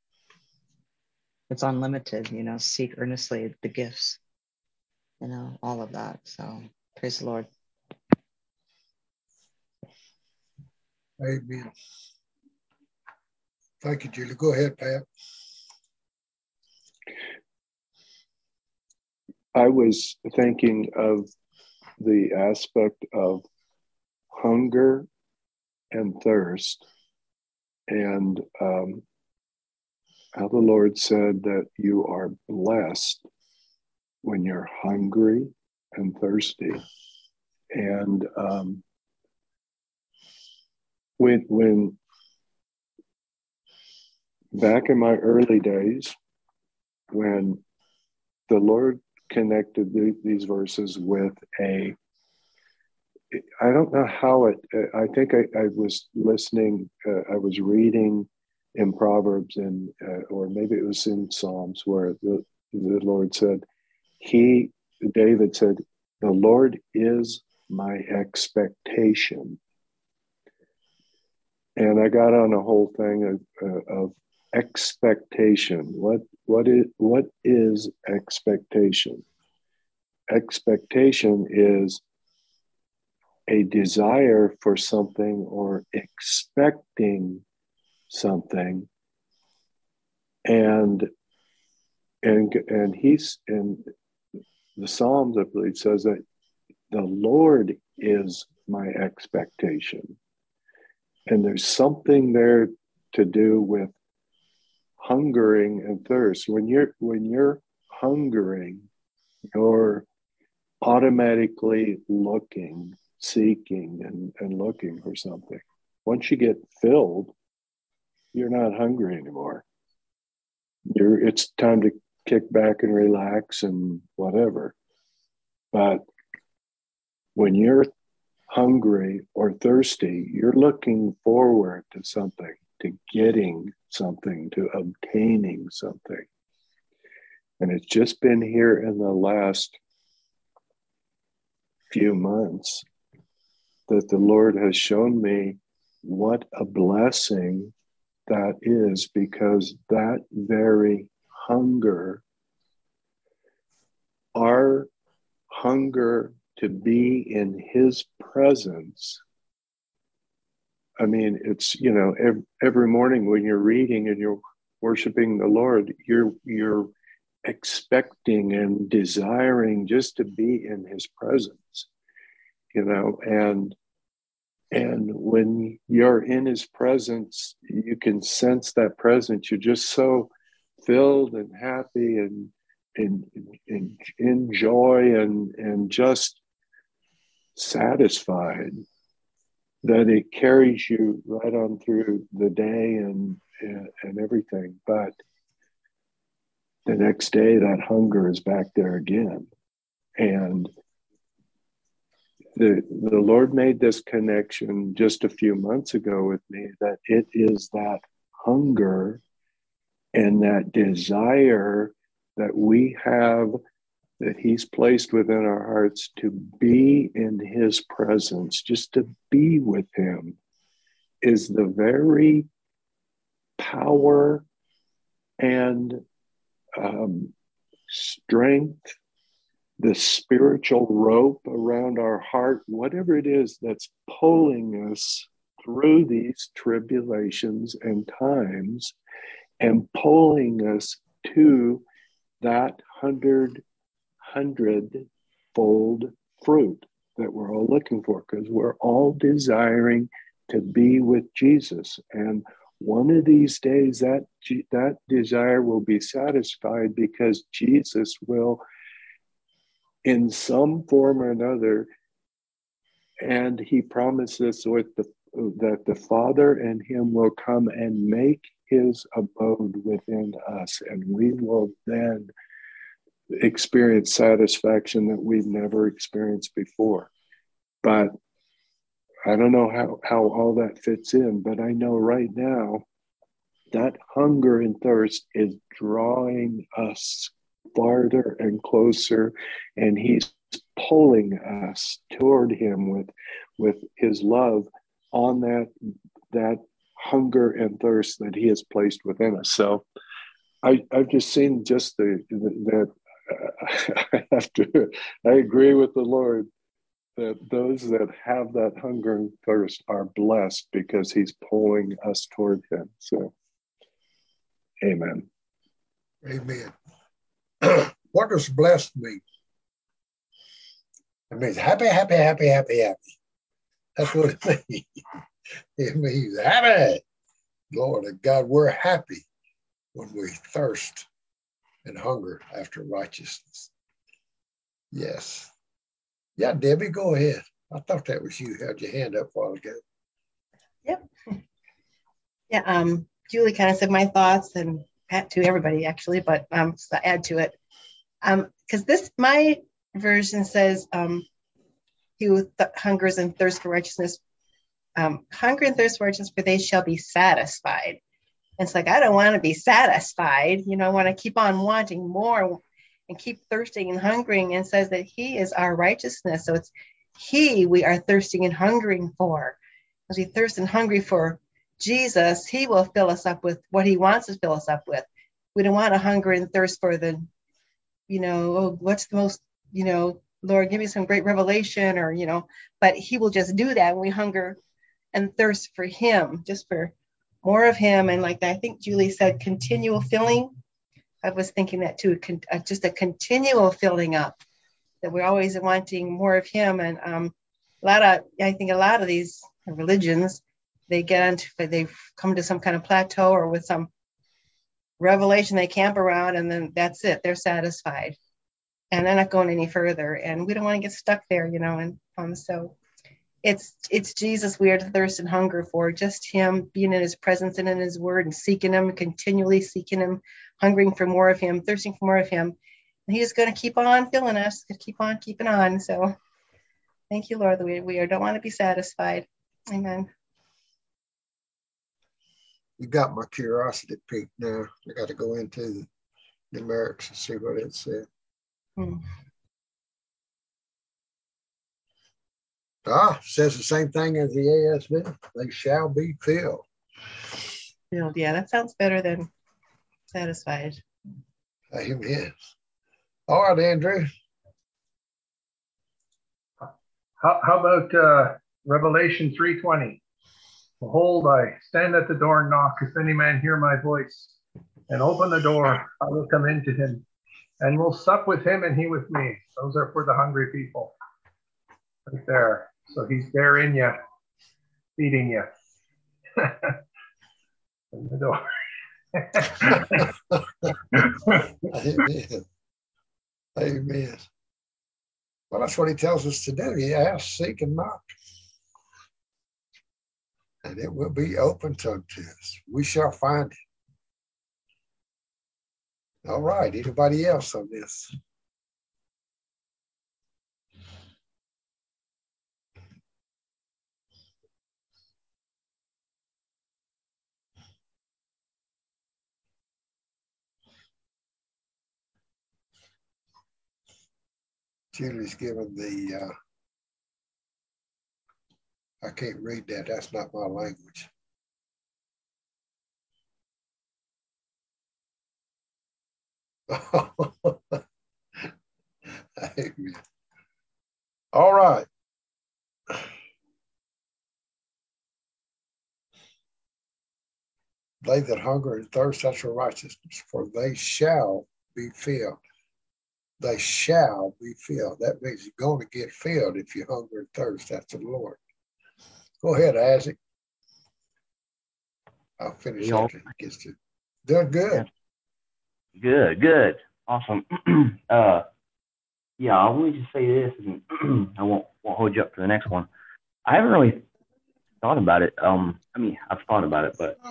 it's unlimited, you know, seek earnestly the gifts, you know, all of that. So praise the Lord. Amen. Thank you, Julie. Go ahead, Pat. I was thinking of the aspect of hunger and thirst, and um, how the Lord said that you are blessed when you're hungry and thirsty. And um, when, when back in my early days, when the Lord connected the, these verses with a, I don't know how it, I think I, I was listening, uh, I was reading in Proverbs and, uh, or maybe it was in Psalms where the, the Lord said, he, David said, the Lord is my expectation. And I got on a whole thing of, uh, of expectation. What, what is, what is expectation? Expectation is a desire for something or expecting something, and and and he's in the Psalms, I believe, says that the Lord is my expectation, and there's something there to do with hungering and thirst. When you're when you're hungering, you're automatically looking, seeking, and, and looking for something. Once you get filled, you're not hungry anymore. You're, it's time to kick back and relax and whatever. But when you're hungry or thirsty, you're looking forward to something, to getting something, to obtaining something. And it's just been here in the last few months that the Lord has shown me what a blessing that is, because that very hunger our hunger to be in his presence. I mean, it's, you know, every, every morning when you're reading and you're worshiping the Lord, you're you're expecting and desiring just to be in his presence, you know, and and when you're in his presence, you can sense that presence. You're just so filled and happy and and, and in joy and and just satisfied that it carries you right on through the day and and, and everything. But the next day, that hunger is back there again. And the, the Lord made this connection just a few months ago with me, that it is that hunger and that desire that we have, that he's placed within our hearts to be in his presence, just to be with him, is the very power and um, strength, the spiritual rope around our heart, whatever it is that's pulling us through these tribulations and times and pulling us to that hundred, hundred-fold fruit that we're all looking for, because we're all desiring to be with Jesus. And one of these days, that, that desire will be satisfied, because Jesus will, in some form or another, and he promises with the, that the Father and him will come and make his abode within us, and we will then experience satisfaction that we've never experienced before. But I don't know how, how all that fits in, but I know right now that hunger and thirst is drawing us farther and closer, and he's pulling us toward him with, with his love on that, that hunger and thirst that he has placed within us. So I, I've just seen just the, the that uh, I have to, I agree with the Lord that those that have that hunger and thirst are blessed, because he's pulling us toward him. So, amen. Amen. What does blessed mean? It means happy, happy, happy, happy, happy. That's what it means. It means happy. Lord God, we're happy when we thirst and hunger after righteousness. Yes. Yeah, Debbie, go ahead. I thought that was you. Had your hand up a while ago. Yep. Yeah, um, Julie kind of said my thoughts, and Pat to everybody actually, but um, so I add to it. Um, because this, my version says, um, he who th- hungers and thirsts for righteousness, um, hunger and thirst for righteousness, for they shall be satisfied. And it's like, I don't want to be satisfied. You know, I want to keep on wanting more and keep thirsting and hungering, and says that he is our righteousness. So it's he we are thirsting and hungering for. As we thirst and hungry for Jesus, he will fill us up with what he wants to fill us up with. We don't want to hunger and thirst for the, you know, oh, what's the most, you know, Lord, give me some great revelation, or, you know, but he will just do that when we hunger and thirst for him, just for more of him. And like I think Julie said, continual filling. I was thinking that too, con- uh, just a continual filling up, that we're always wanting more of him. And um, a lot of, I think a lot of these religions, they get into, they've come to some kind of plateau or with some revelation they camp around, and then that's it. They're satisfied and they're not going any further. And we don't want to get stuck there, you know. And um, so it's it's Jesus we are to thirst and hunger for, just him, being in his presence and in his word, and seeking him, continually seeking him, hungering for more of him, thirsting for more of him. And he's going to keep on filling us, keep on keeping on. So thank you, Lord, that we, we don't want to be satisfied. Amen. You got my curiosity piqued now. I got to go into the numerics and see what it said. Hmm. Ah, says the same thing as the A S V. They shall be filled. Filled, yeah, that sounds better than satisfied. Amen. All right, Andrew. How, how about uh, Revelation three twenty? Behold, I stand at the door and knock. If any man hear my voice and open the door, I will come into him and will sup with him and he with me. Those are for the hungry people. Right there. So he's there in you, feeding you. In the door. Amen. Amen. Well, that's what he tells us to do. He asks, seek, and knock. And it will be open to us. We shall find it. All right. Anybody else on this? Julie's given the, uh, I can't read that. That's not my language. Amen. All right. They that hunger and thirst after righteousness, for they shall be filled. They shall be filled. That means you're going to get filled if you hunger and thirst after the Lord. Go ahead, Isaac. I'll finish Hey, all- after he gets to. Doing good. Good, good. Awesome. uh, yeah, I wanted to say this, and I won't, won't hold you up for the next one. I haven't really thought about it. Um, I mean, I've thought about it, but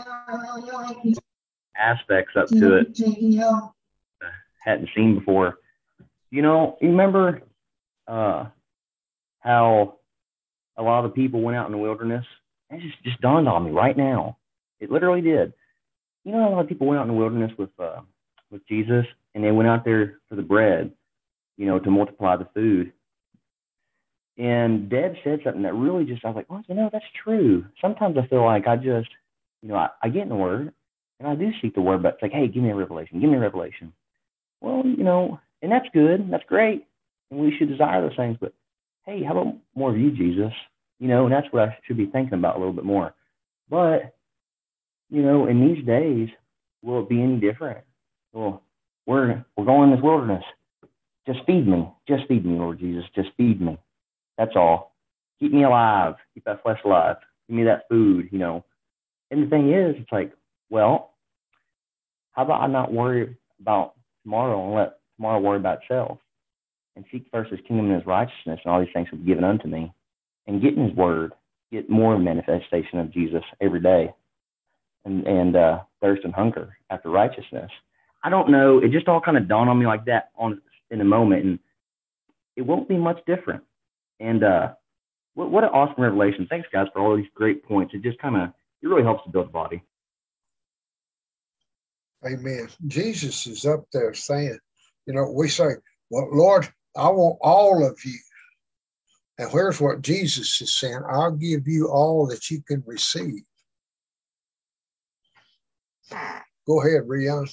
aspects up to it hadn't seen before. You know, you remember uh, how a lot of the people went out in the wilderness? It just, just dawned on me right now. It literally did. You know, a lot of people went out in the wilderness with uh, with Jesus, and they went out there for the bread, you know, to multiply the food. And Deb said something that really just, I was like, well, you know, that's true. Sometimes I feel like I just, you know, I, I get in the Word, and I do seek the Word, but it's like, hey, give me a revelation, give me a revelation. Well, you know, and that's good, that's great, and we should desire those things, but hey, how about more of you, Jesus? You know, and that's what I should be thinking about a little bit more. But, you know, in these days, will it be any different? Well, we're we're going in this wilderness. Just feed me. Just feed me, Lord Jesus. Just feed me. That's all. Keep me alive. Keep that flesh alive. Give me that food, you know. And the thing is, it's like, well, how about I not worry about tomorrow and let tomorrow worry about itself? And seek first his kingdom and his righteousness, and all these things will be given unto me. And get in his word. Get more manifestation of Jesus every day. And, and uh, thirst and hunger after righteousness. I don't know. It just all kind of dawned on me like that on in a moment, and it won't be much different. And uh, what, what an awesome revelation. Thanks, guys, for all these great points. It just kind of, it really helps to build the body. Amen. Jesus is up there saying, you know, we say, well, Lord, I want all of you. And here's what Jesus is saying. I'll give you all that you can receive. Go ahead, Rion.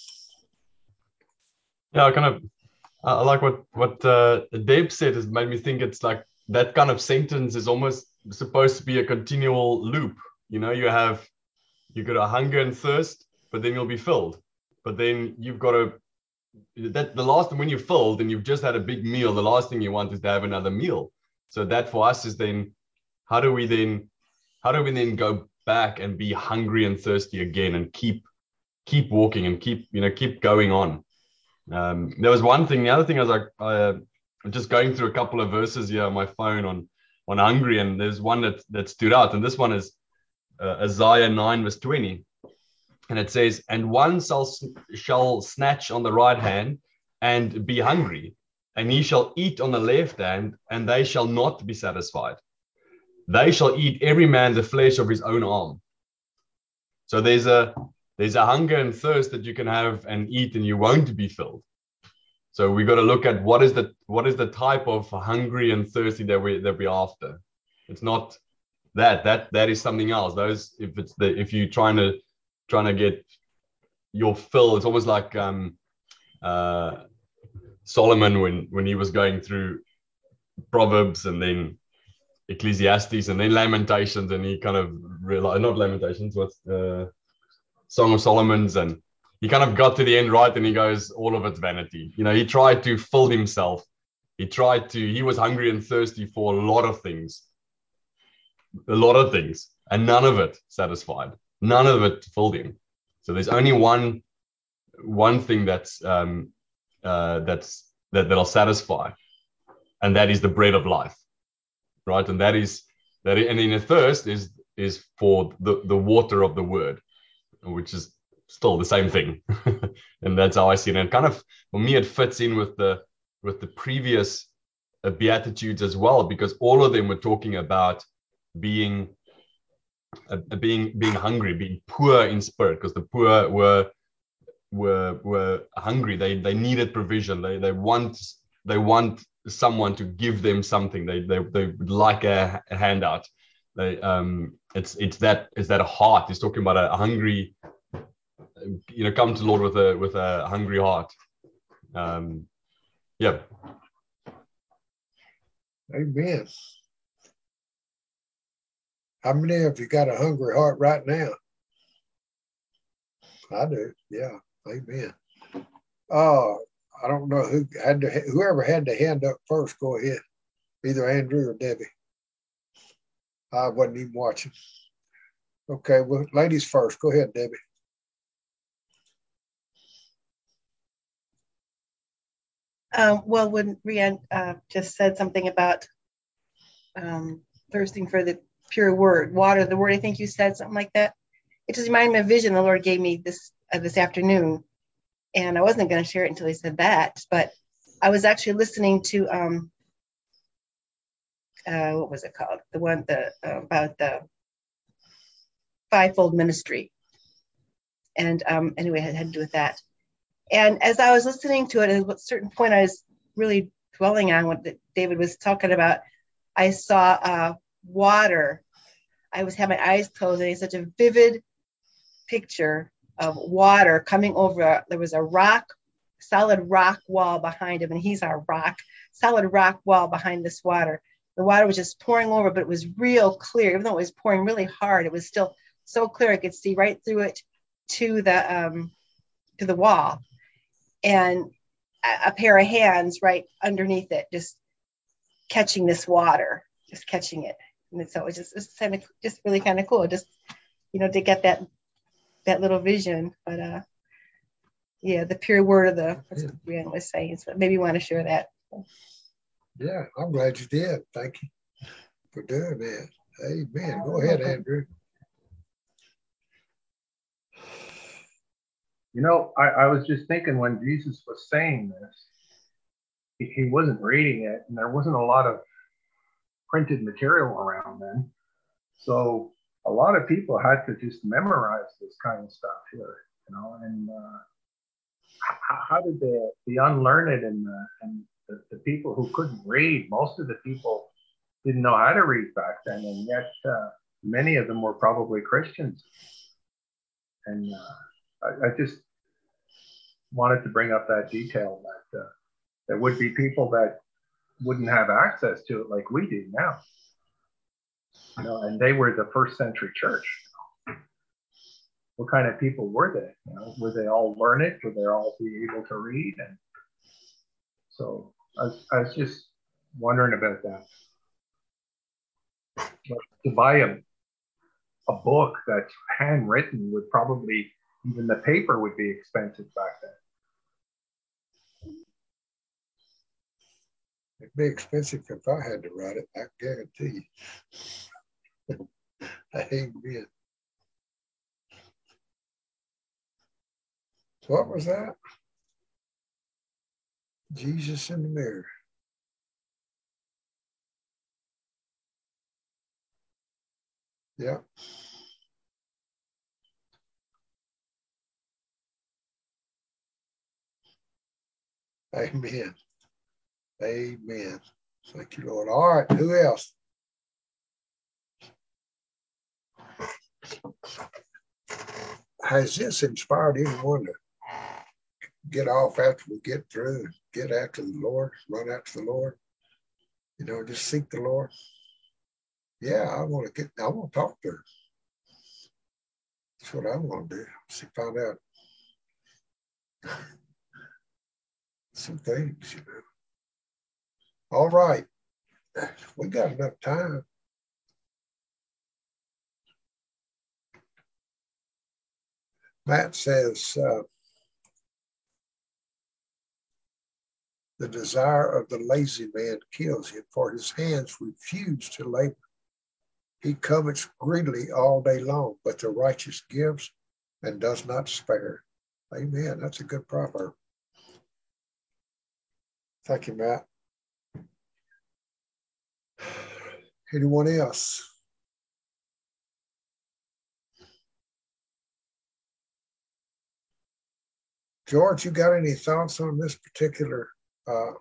Yeah, I kind of, I like what what uh, Dave said. Has made me think it's like that kind of sentence is almost supposed to be a continual loop. You know, you have you got a hunger and thirst, but then you'll be filled. But then you've got to that the last when you're filled and you've just had a big meal, the last thing you want is to have another meal. So that for us is then how do we then how do we then go back and be hungry and thirsty again and keep keep walking and keep you know keep going on. Um, there was one thing. The other thing I was like, uh, I'm just going through a couple of verses here on my phone on, on hungry, and there's one that, that stood out. And this one is uh, Isaiah nine, verse twenty. And it says, and one shall, shall snatch on the right hand and be hungry, and he shall eat on the left hand, and they shall not be satisfied. They shall eat every man the flesh of his own arm. So there's a There's a hunger and thirst that you can have and eat and you won't be filled. So we got to look at what is the what is the type of hungry and thirsty that we that we're after. It's not that that that is something else. Those if it's the if you're trying to trying to get your fill, it's almost like um uh Solomon when when he was going through Proverbs and then Ecclesiastes and then Lamentations, and he kind of realized, not Lamentations, what's the Song of Solomon's, and he kind of got to the end right, and he goes, all of it's vanity. You know, he tried to fill himself. He tried to, he was hungry and thirsty for a lot of things, a lot of things, and none of it satisfied. None of it filled him. So there's only one, one thing that's um, uh, that's that that'll satisfy, and that is the bread of life, right? And that is that, and in the thirst is is for the the water of the word, which is still the same thing. And that's how I see it. And kind of for me, it fits in with the with the previous uh, beatitudes as well, because all of them were talking about being uh, being being hungry, being poor in spirit, because the poor were were were hungry. They they needed provision. They they want they want someone to give them something. They they they would like a, a handout. They um it's it's that it's that heart. He's talking about a, a hungry, you know, come to the Lord with a with a hungry heart. Um yeah. Amen. How many of you got a hungry heart right now? I do. Yeah. Amen. Uh, I don't know who had to, whoever had the hand up first, go ahead. Either Andrew or Debbie. I wasn't even watching. Okay, well, ladies first. Go ahead, Debbie. Um, well, when Rianne uh, just said something about um, thirsting for the pure word, water, the word, I think you said something like that. It just reminded me of a vision the Lord gave me this uh, this afternoon. And I wasn't going to share it until he said that, but I was actually listening to, um, uh, what was it called? The one the, uh, about the fivefold ministry. And um, anyway, it had to do with that. And as I was listening to it, at a certain point, I was really dwelling on what David was talking about. I saw uh, water. I was had my eyes closed, and it's such a vivid picture of water coming over. There was a rock, solid rock wall behind him, and he's our rock, solid rock wall behind this water. The water was just pouring over, but it was real clear. Even though it was pouring really hard, it was still so clear I could see right through it to the um, to the wall. And a, a pair of hands right underneath it, just catching this water, just catching it. And so it was just, it's kind of just really kind of cool, just, you know, to get that that little vision. But uh yeah, the pure word of the, that's what Brianna was saying. So maybe you want to share that. Yeah, I'm glad you did. Thank you for doing that. Amen. Go ahead, Andrew. You know, I, I was just thinking when Jesus was saying this, he, he wasn't reading it, and there wasn't a lot of printed material around then. So a lot of people had to just memorize this kind of stuff here, you know, and uh, how, how did the, the unlearned and, the, and the, the people who couldn't read, most of the people didn't know how to read back then, and yet uh, many of them were probably Christians. And uh, I, I just wanted to bring up that detail that uh, there would be people that wouldn't have access to it like we do now. You know, and they were the first century church. You know. What kind of people were they? You know, were they all learned? Were they all be able to read? And so I was, I was just wondering about that. But to buy a, a book that's handwritten would probably, even the paper would be expensive back then. It'd be expensive if I had to write it, I guarantee you. Amen. So what was that? Jesus in the mirror. Yeah. Amen. Amen. Thank you, Lord. All right, who else? Has this inspired anyone to get off after we get through, get after the Lord, run after the Lord? You know, just seek the Lord. Yeah, I want to get, I want to talk to her. That's what I want to do. See, find out some things, you know. All right. We got enough time. Matt says, uh, the desire of the lazy man kills him, for his hands refuse to labor. He covets greedily all day long, but the righteous gives and does not spare. Amen. That's a good proverb. Thank you, Matt. Anyone else? George, you got any thoughts on this particular uh,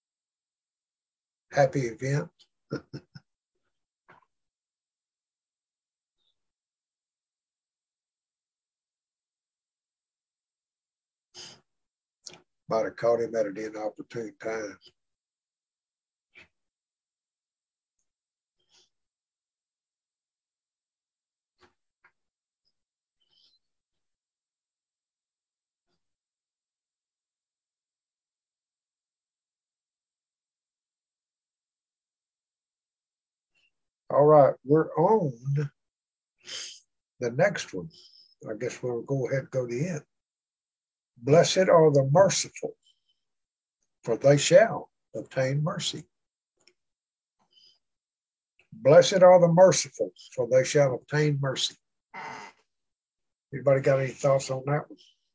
happy event? Might have caught him at an inopportune time. All right, we're on the next one. I guess we'll go ahead and go to the end. Blessed are the merciful, for they shall obtain mercy. Blessed are the merciful, for they shall obtain mercy. Anybody got any thoughts on that one?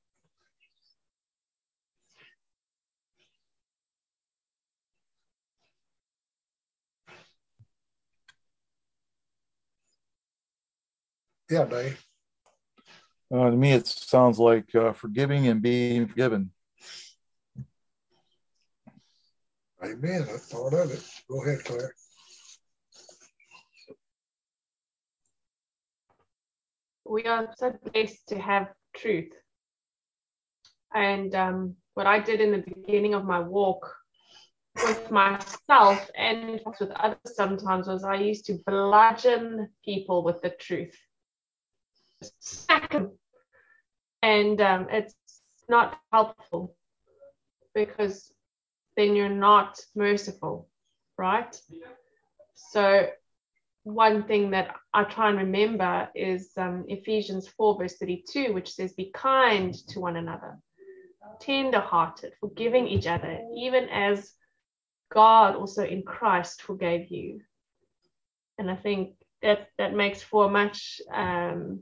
Yeah, Dave. Uh, to me, it sounds like uh, forgiving and being forgiven. Amen. I thought of it. Go ahead, Claire. We are so blessed to have truth. And um, what I did in the beginning of my walk with myself and with others sometimes was I used to bludgeon people with the truth. Smack them. And um, it's not helpful because then you're not merciful, right? So one thing that I try and remember is um, Ephesians four verse thirty-two, which says, be kind to one another, tender-hearted, forgiving each other, even as God also in Christ forgave you. And I think that that makes for a much um,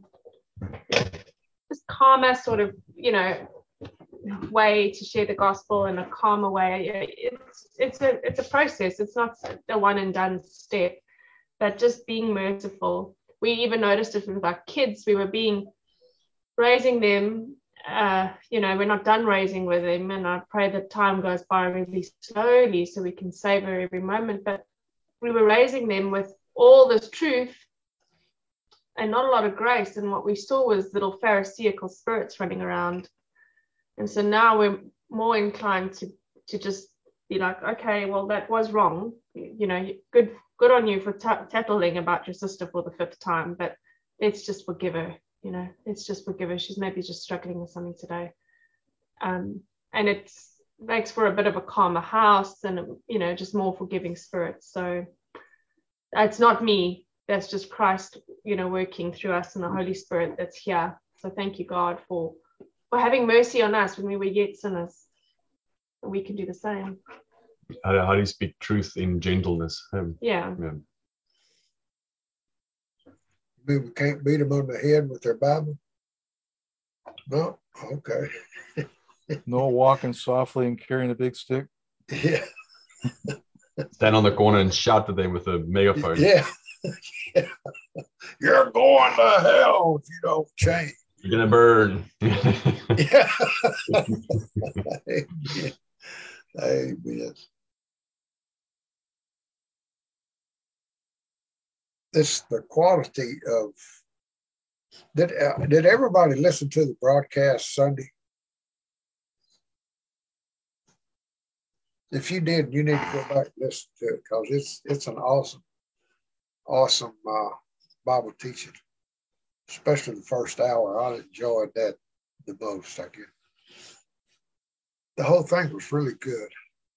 just calmer sort of, you know, way to share the gospel in a calmer way. It's it's a it's a process. It's not a one and done step, but just being merciful. We even noticed it with our kids. We were being raising them. Uh, you know, we're not done raising with them, and I pray that time goes by really slowly so we can savor every moment. But we were raising them with all this truth and not a lot of grace, and what we saw was little pharisaical spirits running around. And so now we're more inclined to to just be like, okay, well, that was wrong. You know, good good on you for t- tattling about your sister for the fifth time, but let's just forgive her. You know, let's just forgive her. She's maybe just struggling with something today. Um, and it makes for a bit of a calmer house and, you know, just more forgiving spirits. So it's not me. That's just Christ, you know, working through us and the Holy Spirit that's here. So thank you, God, for, for having mercy on us when we were yet sinners. And we can do the same. How, how do you speak truth in gentleness? Um, yeah. yeah. We can't beat them on the head with their Bible? No? Okay. No walking softly and carrying a big stick? Yeah. Stand on the corner and shout at them with a megaphone. Yeah. Yeah. You're going to hell if you don't change. You're going to burn. Yeah. Amen. Amen. This the quality of did uh, did everybody listen to the broadcast Sunday? If you did, you need to go back and listen to it because it's it's an awesome, awesome uh, Bible teaching, especially the first hour. I enjoyed that the most. I guess the whole thing was really good,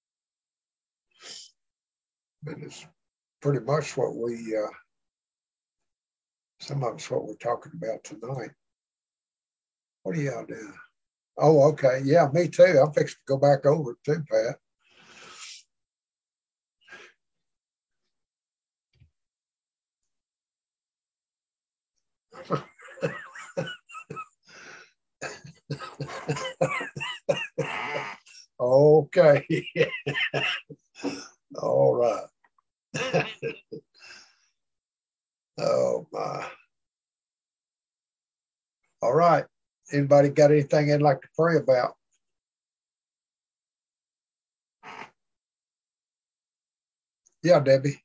and it's pretty much what we. Uh, some of it's what we're talking about tonight. What are y'all doing? Oh, okay. Yeah, me too. I'm fixing to go back over it too, Pat. Okay. All right. Oh my. All right. Anybody got anything they'd like to pray about? Yeah, Debbie.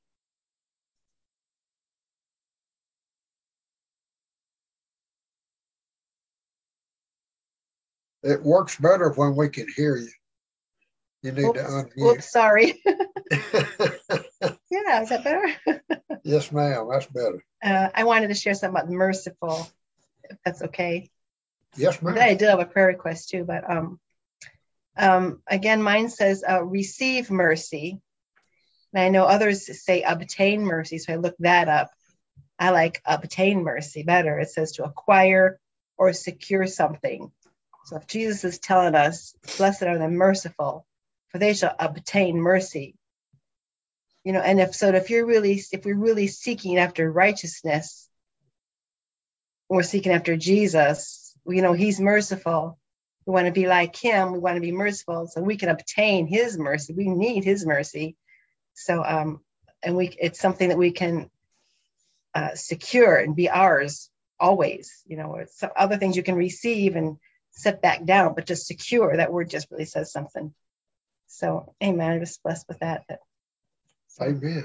It works better when we can hear you. You need Oops, to unmute. Whoops, sorry. Yeah, is that better? Yes, ma'am. That's better. Uh, I wanted to share something about merciful, if that's okay. Yes, ma'am. I did have a prayer request too, but um, um, again, mine says uh, receive mercy. And I know others say obtain mercy, so I looked that up. I like obtain mercy better. It says to acquire or secure something. So if Jesus is telling us, blessed are the merciful, for they shall obtain mercy. You know, and if so, if you're really, if we're really seeking after righteousness, we're seeking after Jesus, you know, he's merciful. We want to be like him. We want to be merciful so we can obtain his mercy. We need his mercy. So, um, and we, it's something that we can uh, secure and be ours always. You know, it's other things you can receive and set back down, but just secure, that word just really says something. So, amen. I'm just blessed with that. that Amen.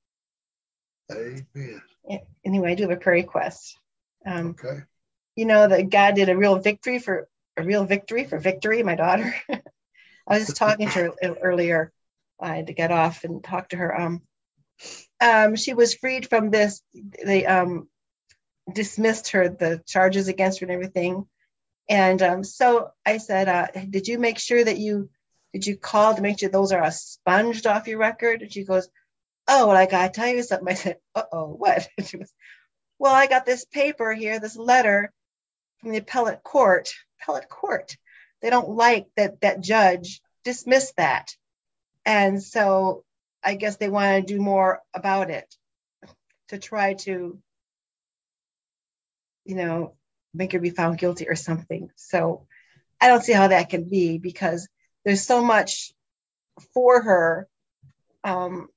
Amen. Yeah, anyway, I do have a prayer request. Um, okay. You know that God did a real victory for a real victory for Victory, my daughter. I was just talking to her earlier. I had to get off and talk to her. Um, um, she was freed from this. They um, dismissed her, the charges against her and everything. And um, so I said, uh, did you make sure that you, did you call to make sure those are expunged off your record? And she goes, oh, well, I got to tell you something. I said, uh-oh, what? And she goes, well, I got this paper here, this letter from the appellate court. Appellate court. They don't like that that judge dismissed that. And so I guess they want to do more about it to try to, you know, make her be found guilty or something. So I don't see how that can be because there's so much for her. Um,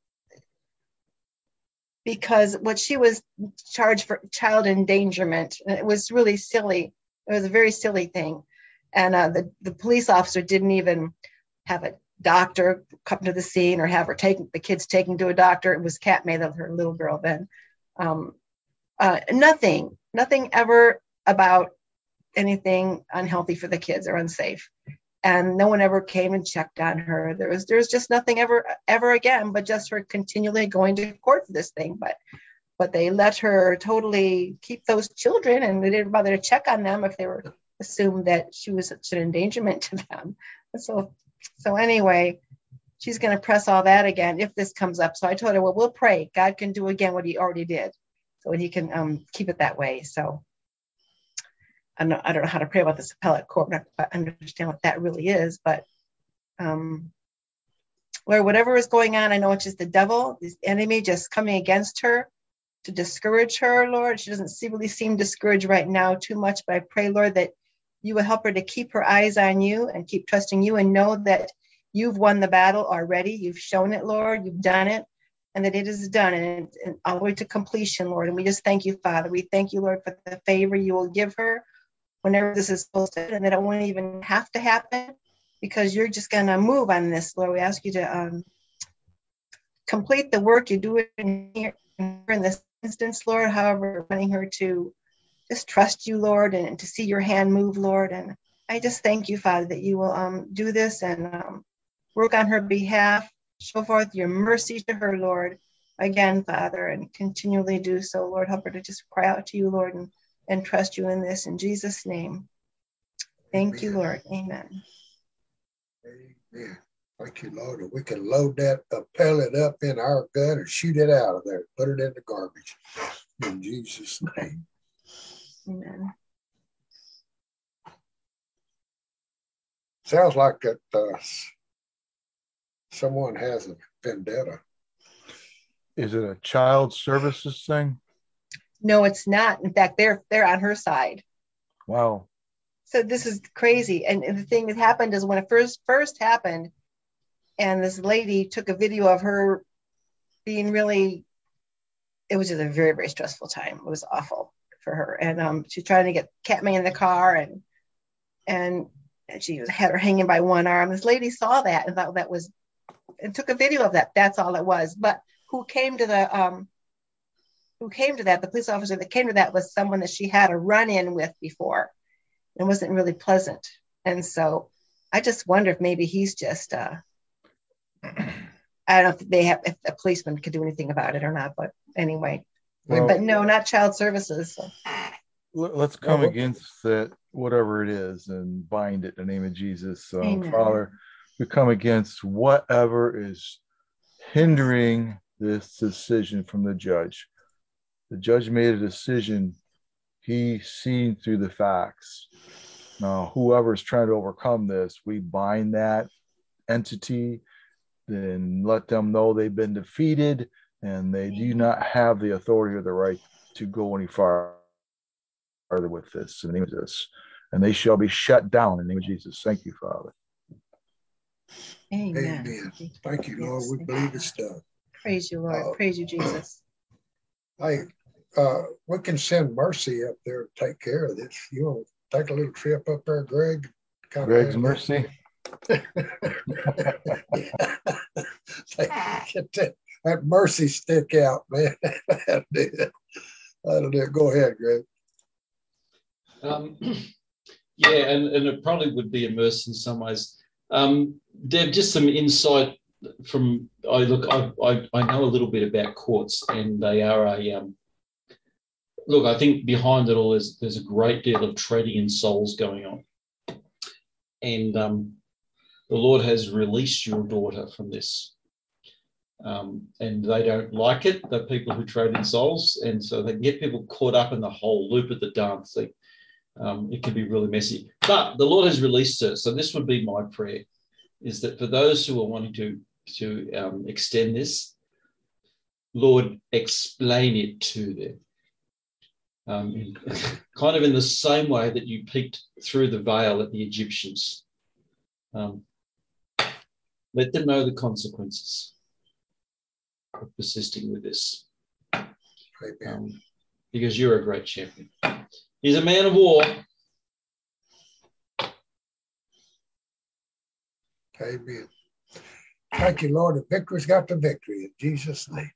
because what she was charged for child endangerment, and it was really silly. It was a very silly thing. And uh, the, the police officer didn't even have a doctor come to the scene or have her taken, the kids taken to a doctor. It was Kat May, that her little girl then. Um, uh, nothing, nothing ever about anything unhealthy for the kids or unsafe. And no one ever came and checked on her. There was, there was just nothing ever, ever again, but just her continually going to court for this thing. But, but they let her totally keep those children, and they didn't bother to check on them if they were assumed that she was such an endangerment to them. So, so anyway, she's going to press all that again if this comes up. So I told her, well, we'll pray. God can do again what he already did. So he can um, keep it that way. So I'm not, I don't know how to pray about this appellate court. I understand what that really is, but um, where whatever is going on, I know it's just the devil, this enemy just coming against her to discourage her, Lord. She doesn't see, really seem discouraged right now too much, but I pray, Lord, that you will help her to keep her eyes on you and keep trusting you and know that you've won the battle already. You've shown it, Lord. You've done it, and that it is done and, and all the way to completion, Lord. And we just thank you, Father. We thank you, Lord, for the favor you will give her whenever this is supposed to, and that it won't even have to happen because you're just going to move on this, Lord. We ask you to um, complete the work you do in here in this instance, Lord, however, wanting her to just trust you, Lord, and to see your hand move, Lord. And I just thank you, Father, that you will um, do this and um, Work on her behalf. Show forth your mercy to her, Lord, again, Father, and continually do so, Lord. Help her to just cry out to you, Lord, and, and trust you in this. In Jesus' name. Thank Amen. You, Lord. Amen. Amen. Thank you, Lord. And we can load that uh, pellet up in our gut and shoot it out of there. Put it in the garbage. In Jesus' name. Amen. Sounds like that uh, someone has a vendetta. Is it a child services thing? No, it's not. In fact, they're they're on her side. Wow. So this is crazy. And, and the thing that happened is when it first first happened, and this lady took a video of her being really, it was just a very, very stressful time. It was awful for her. And um, she's trying to get Katmai in the car, and and and she was, had her hanging by one arm. This lady saw that and thought that was, and took a video of that. That's all it was. But who came to the, um, who came to that, the police officer that came to that was someone that she had a run-in with before. It wasn't really pleasant. And so I just wonder if maybe he's just, uh, I don't know if they have, if a policeman could do anything about it or not, but anyway, well, but no, not child services. So. Let's come against that, whatever it is, and bind it in the name of Jesus. Um, Father, we come against whatever is hindering this decision from the judge. The judge made a decision. He's seen through the facts. Now, whoever's trying to overcome this, we bind that entity, then let them know they've been defeated and they do not have the authority or the right to go any farther with this in the name of Jesus. And they shall be shut down in the name of Jesus. Thank you, Father. Amen. Amen. Thank you, Lord. We believe it's done. Praise you, Lord. Uh, Praise you, Jesus. Hey, uh, we can send Mercy up there to take care of this. You want to take a little trip up there, Greg? Kind Greg's of Mercy. Get that, that Mercy stick out, man. That'll do it. That'll do it. Go ahead, Greg. Um, yeah, and, and it probably would be immersed in some ways. Um, Deb, just some insight from, I look, I, I, I know a little bit about courts, and they are a, um, look, I think behind it all is there's a great deal of trading in souls going on. And um, the Lord has released your daughter from this. Um, and they don't like it, the people who trade in souls. And so they can get people caught up in the whole loop of the dance. They, um, it can be really messy. But the Lord has released her. So this would be my prayer, is that for those who are wanting to, to um, extend this, Lord, explain it to them. Um, in, kind of in the same way that you peeked through the veil at the Egyptians. Um, let them know the consequences of persisting with this. Um, because you're a great champion. He's a man of war. Amen. Thank you, Lord. The victory's got the victory in Jesus' name.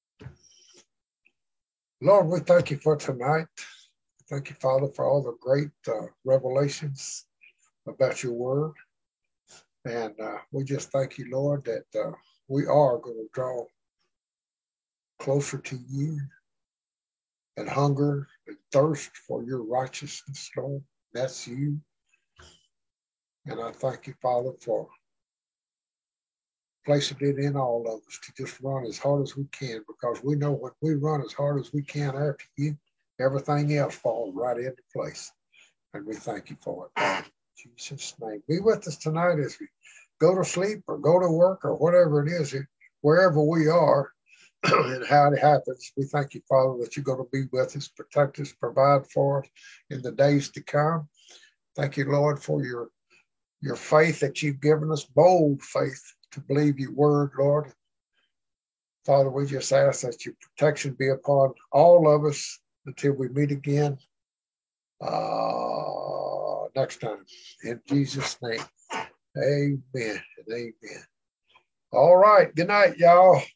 Lord, we thank you for tonight. Thank you, Father, for all the great uh, revelations about your word. And uh, we just thank you, Lord, that uh, we are going to draw closer to you and hunger and thirst for your righteousness, Lord. That's you. And I thank you, Father, for placing it in all of us to just run as hard as we can, because we know when we run as hard as we can after you, everything else falls right into place. And we thank you for it, Father. In Jesus' name. Be with us tonight as we go to sleep or go to work or whatever it is, wherever we are and how it happens. We thank you, Father, that you're going to be with us, protect us, provide for us in the days to come. Thank you, Lord, for your, your faith that you've given us, bold faith to believe your word, Lord. Father, we just ask that your protection be upon all of us until we meet again uh, next time. In Jesus' name, amen and amen. All right. Good night, y'all.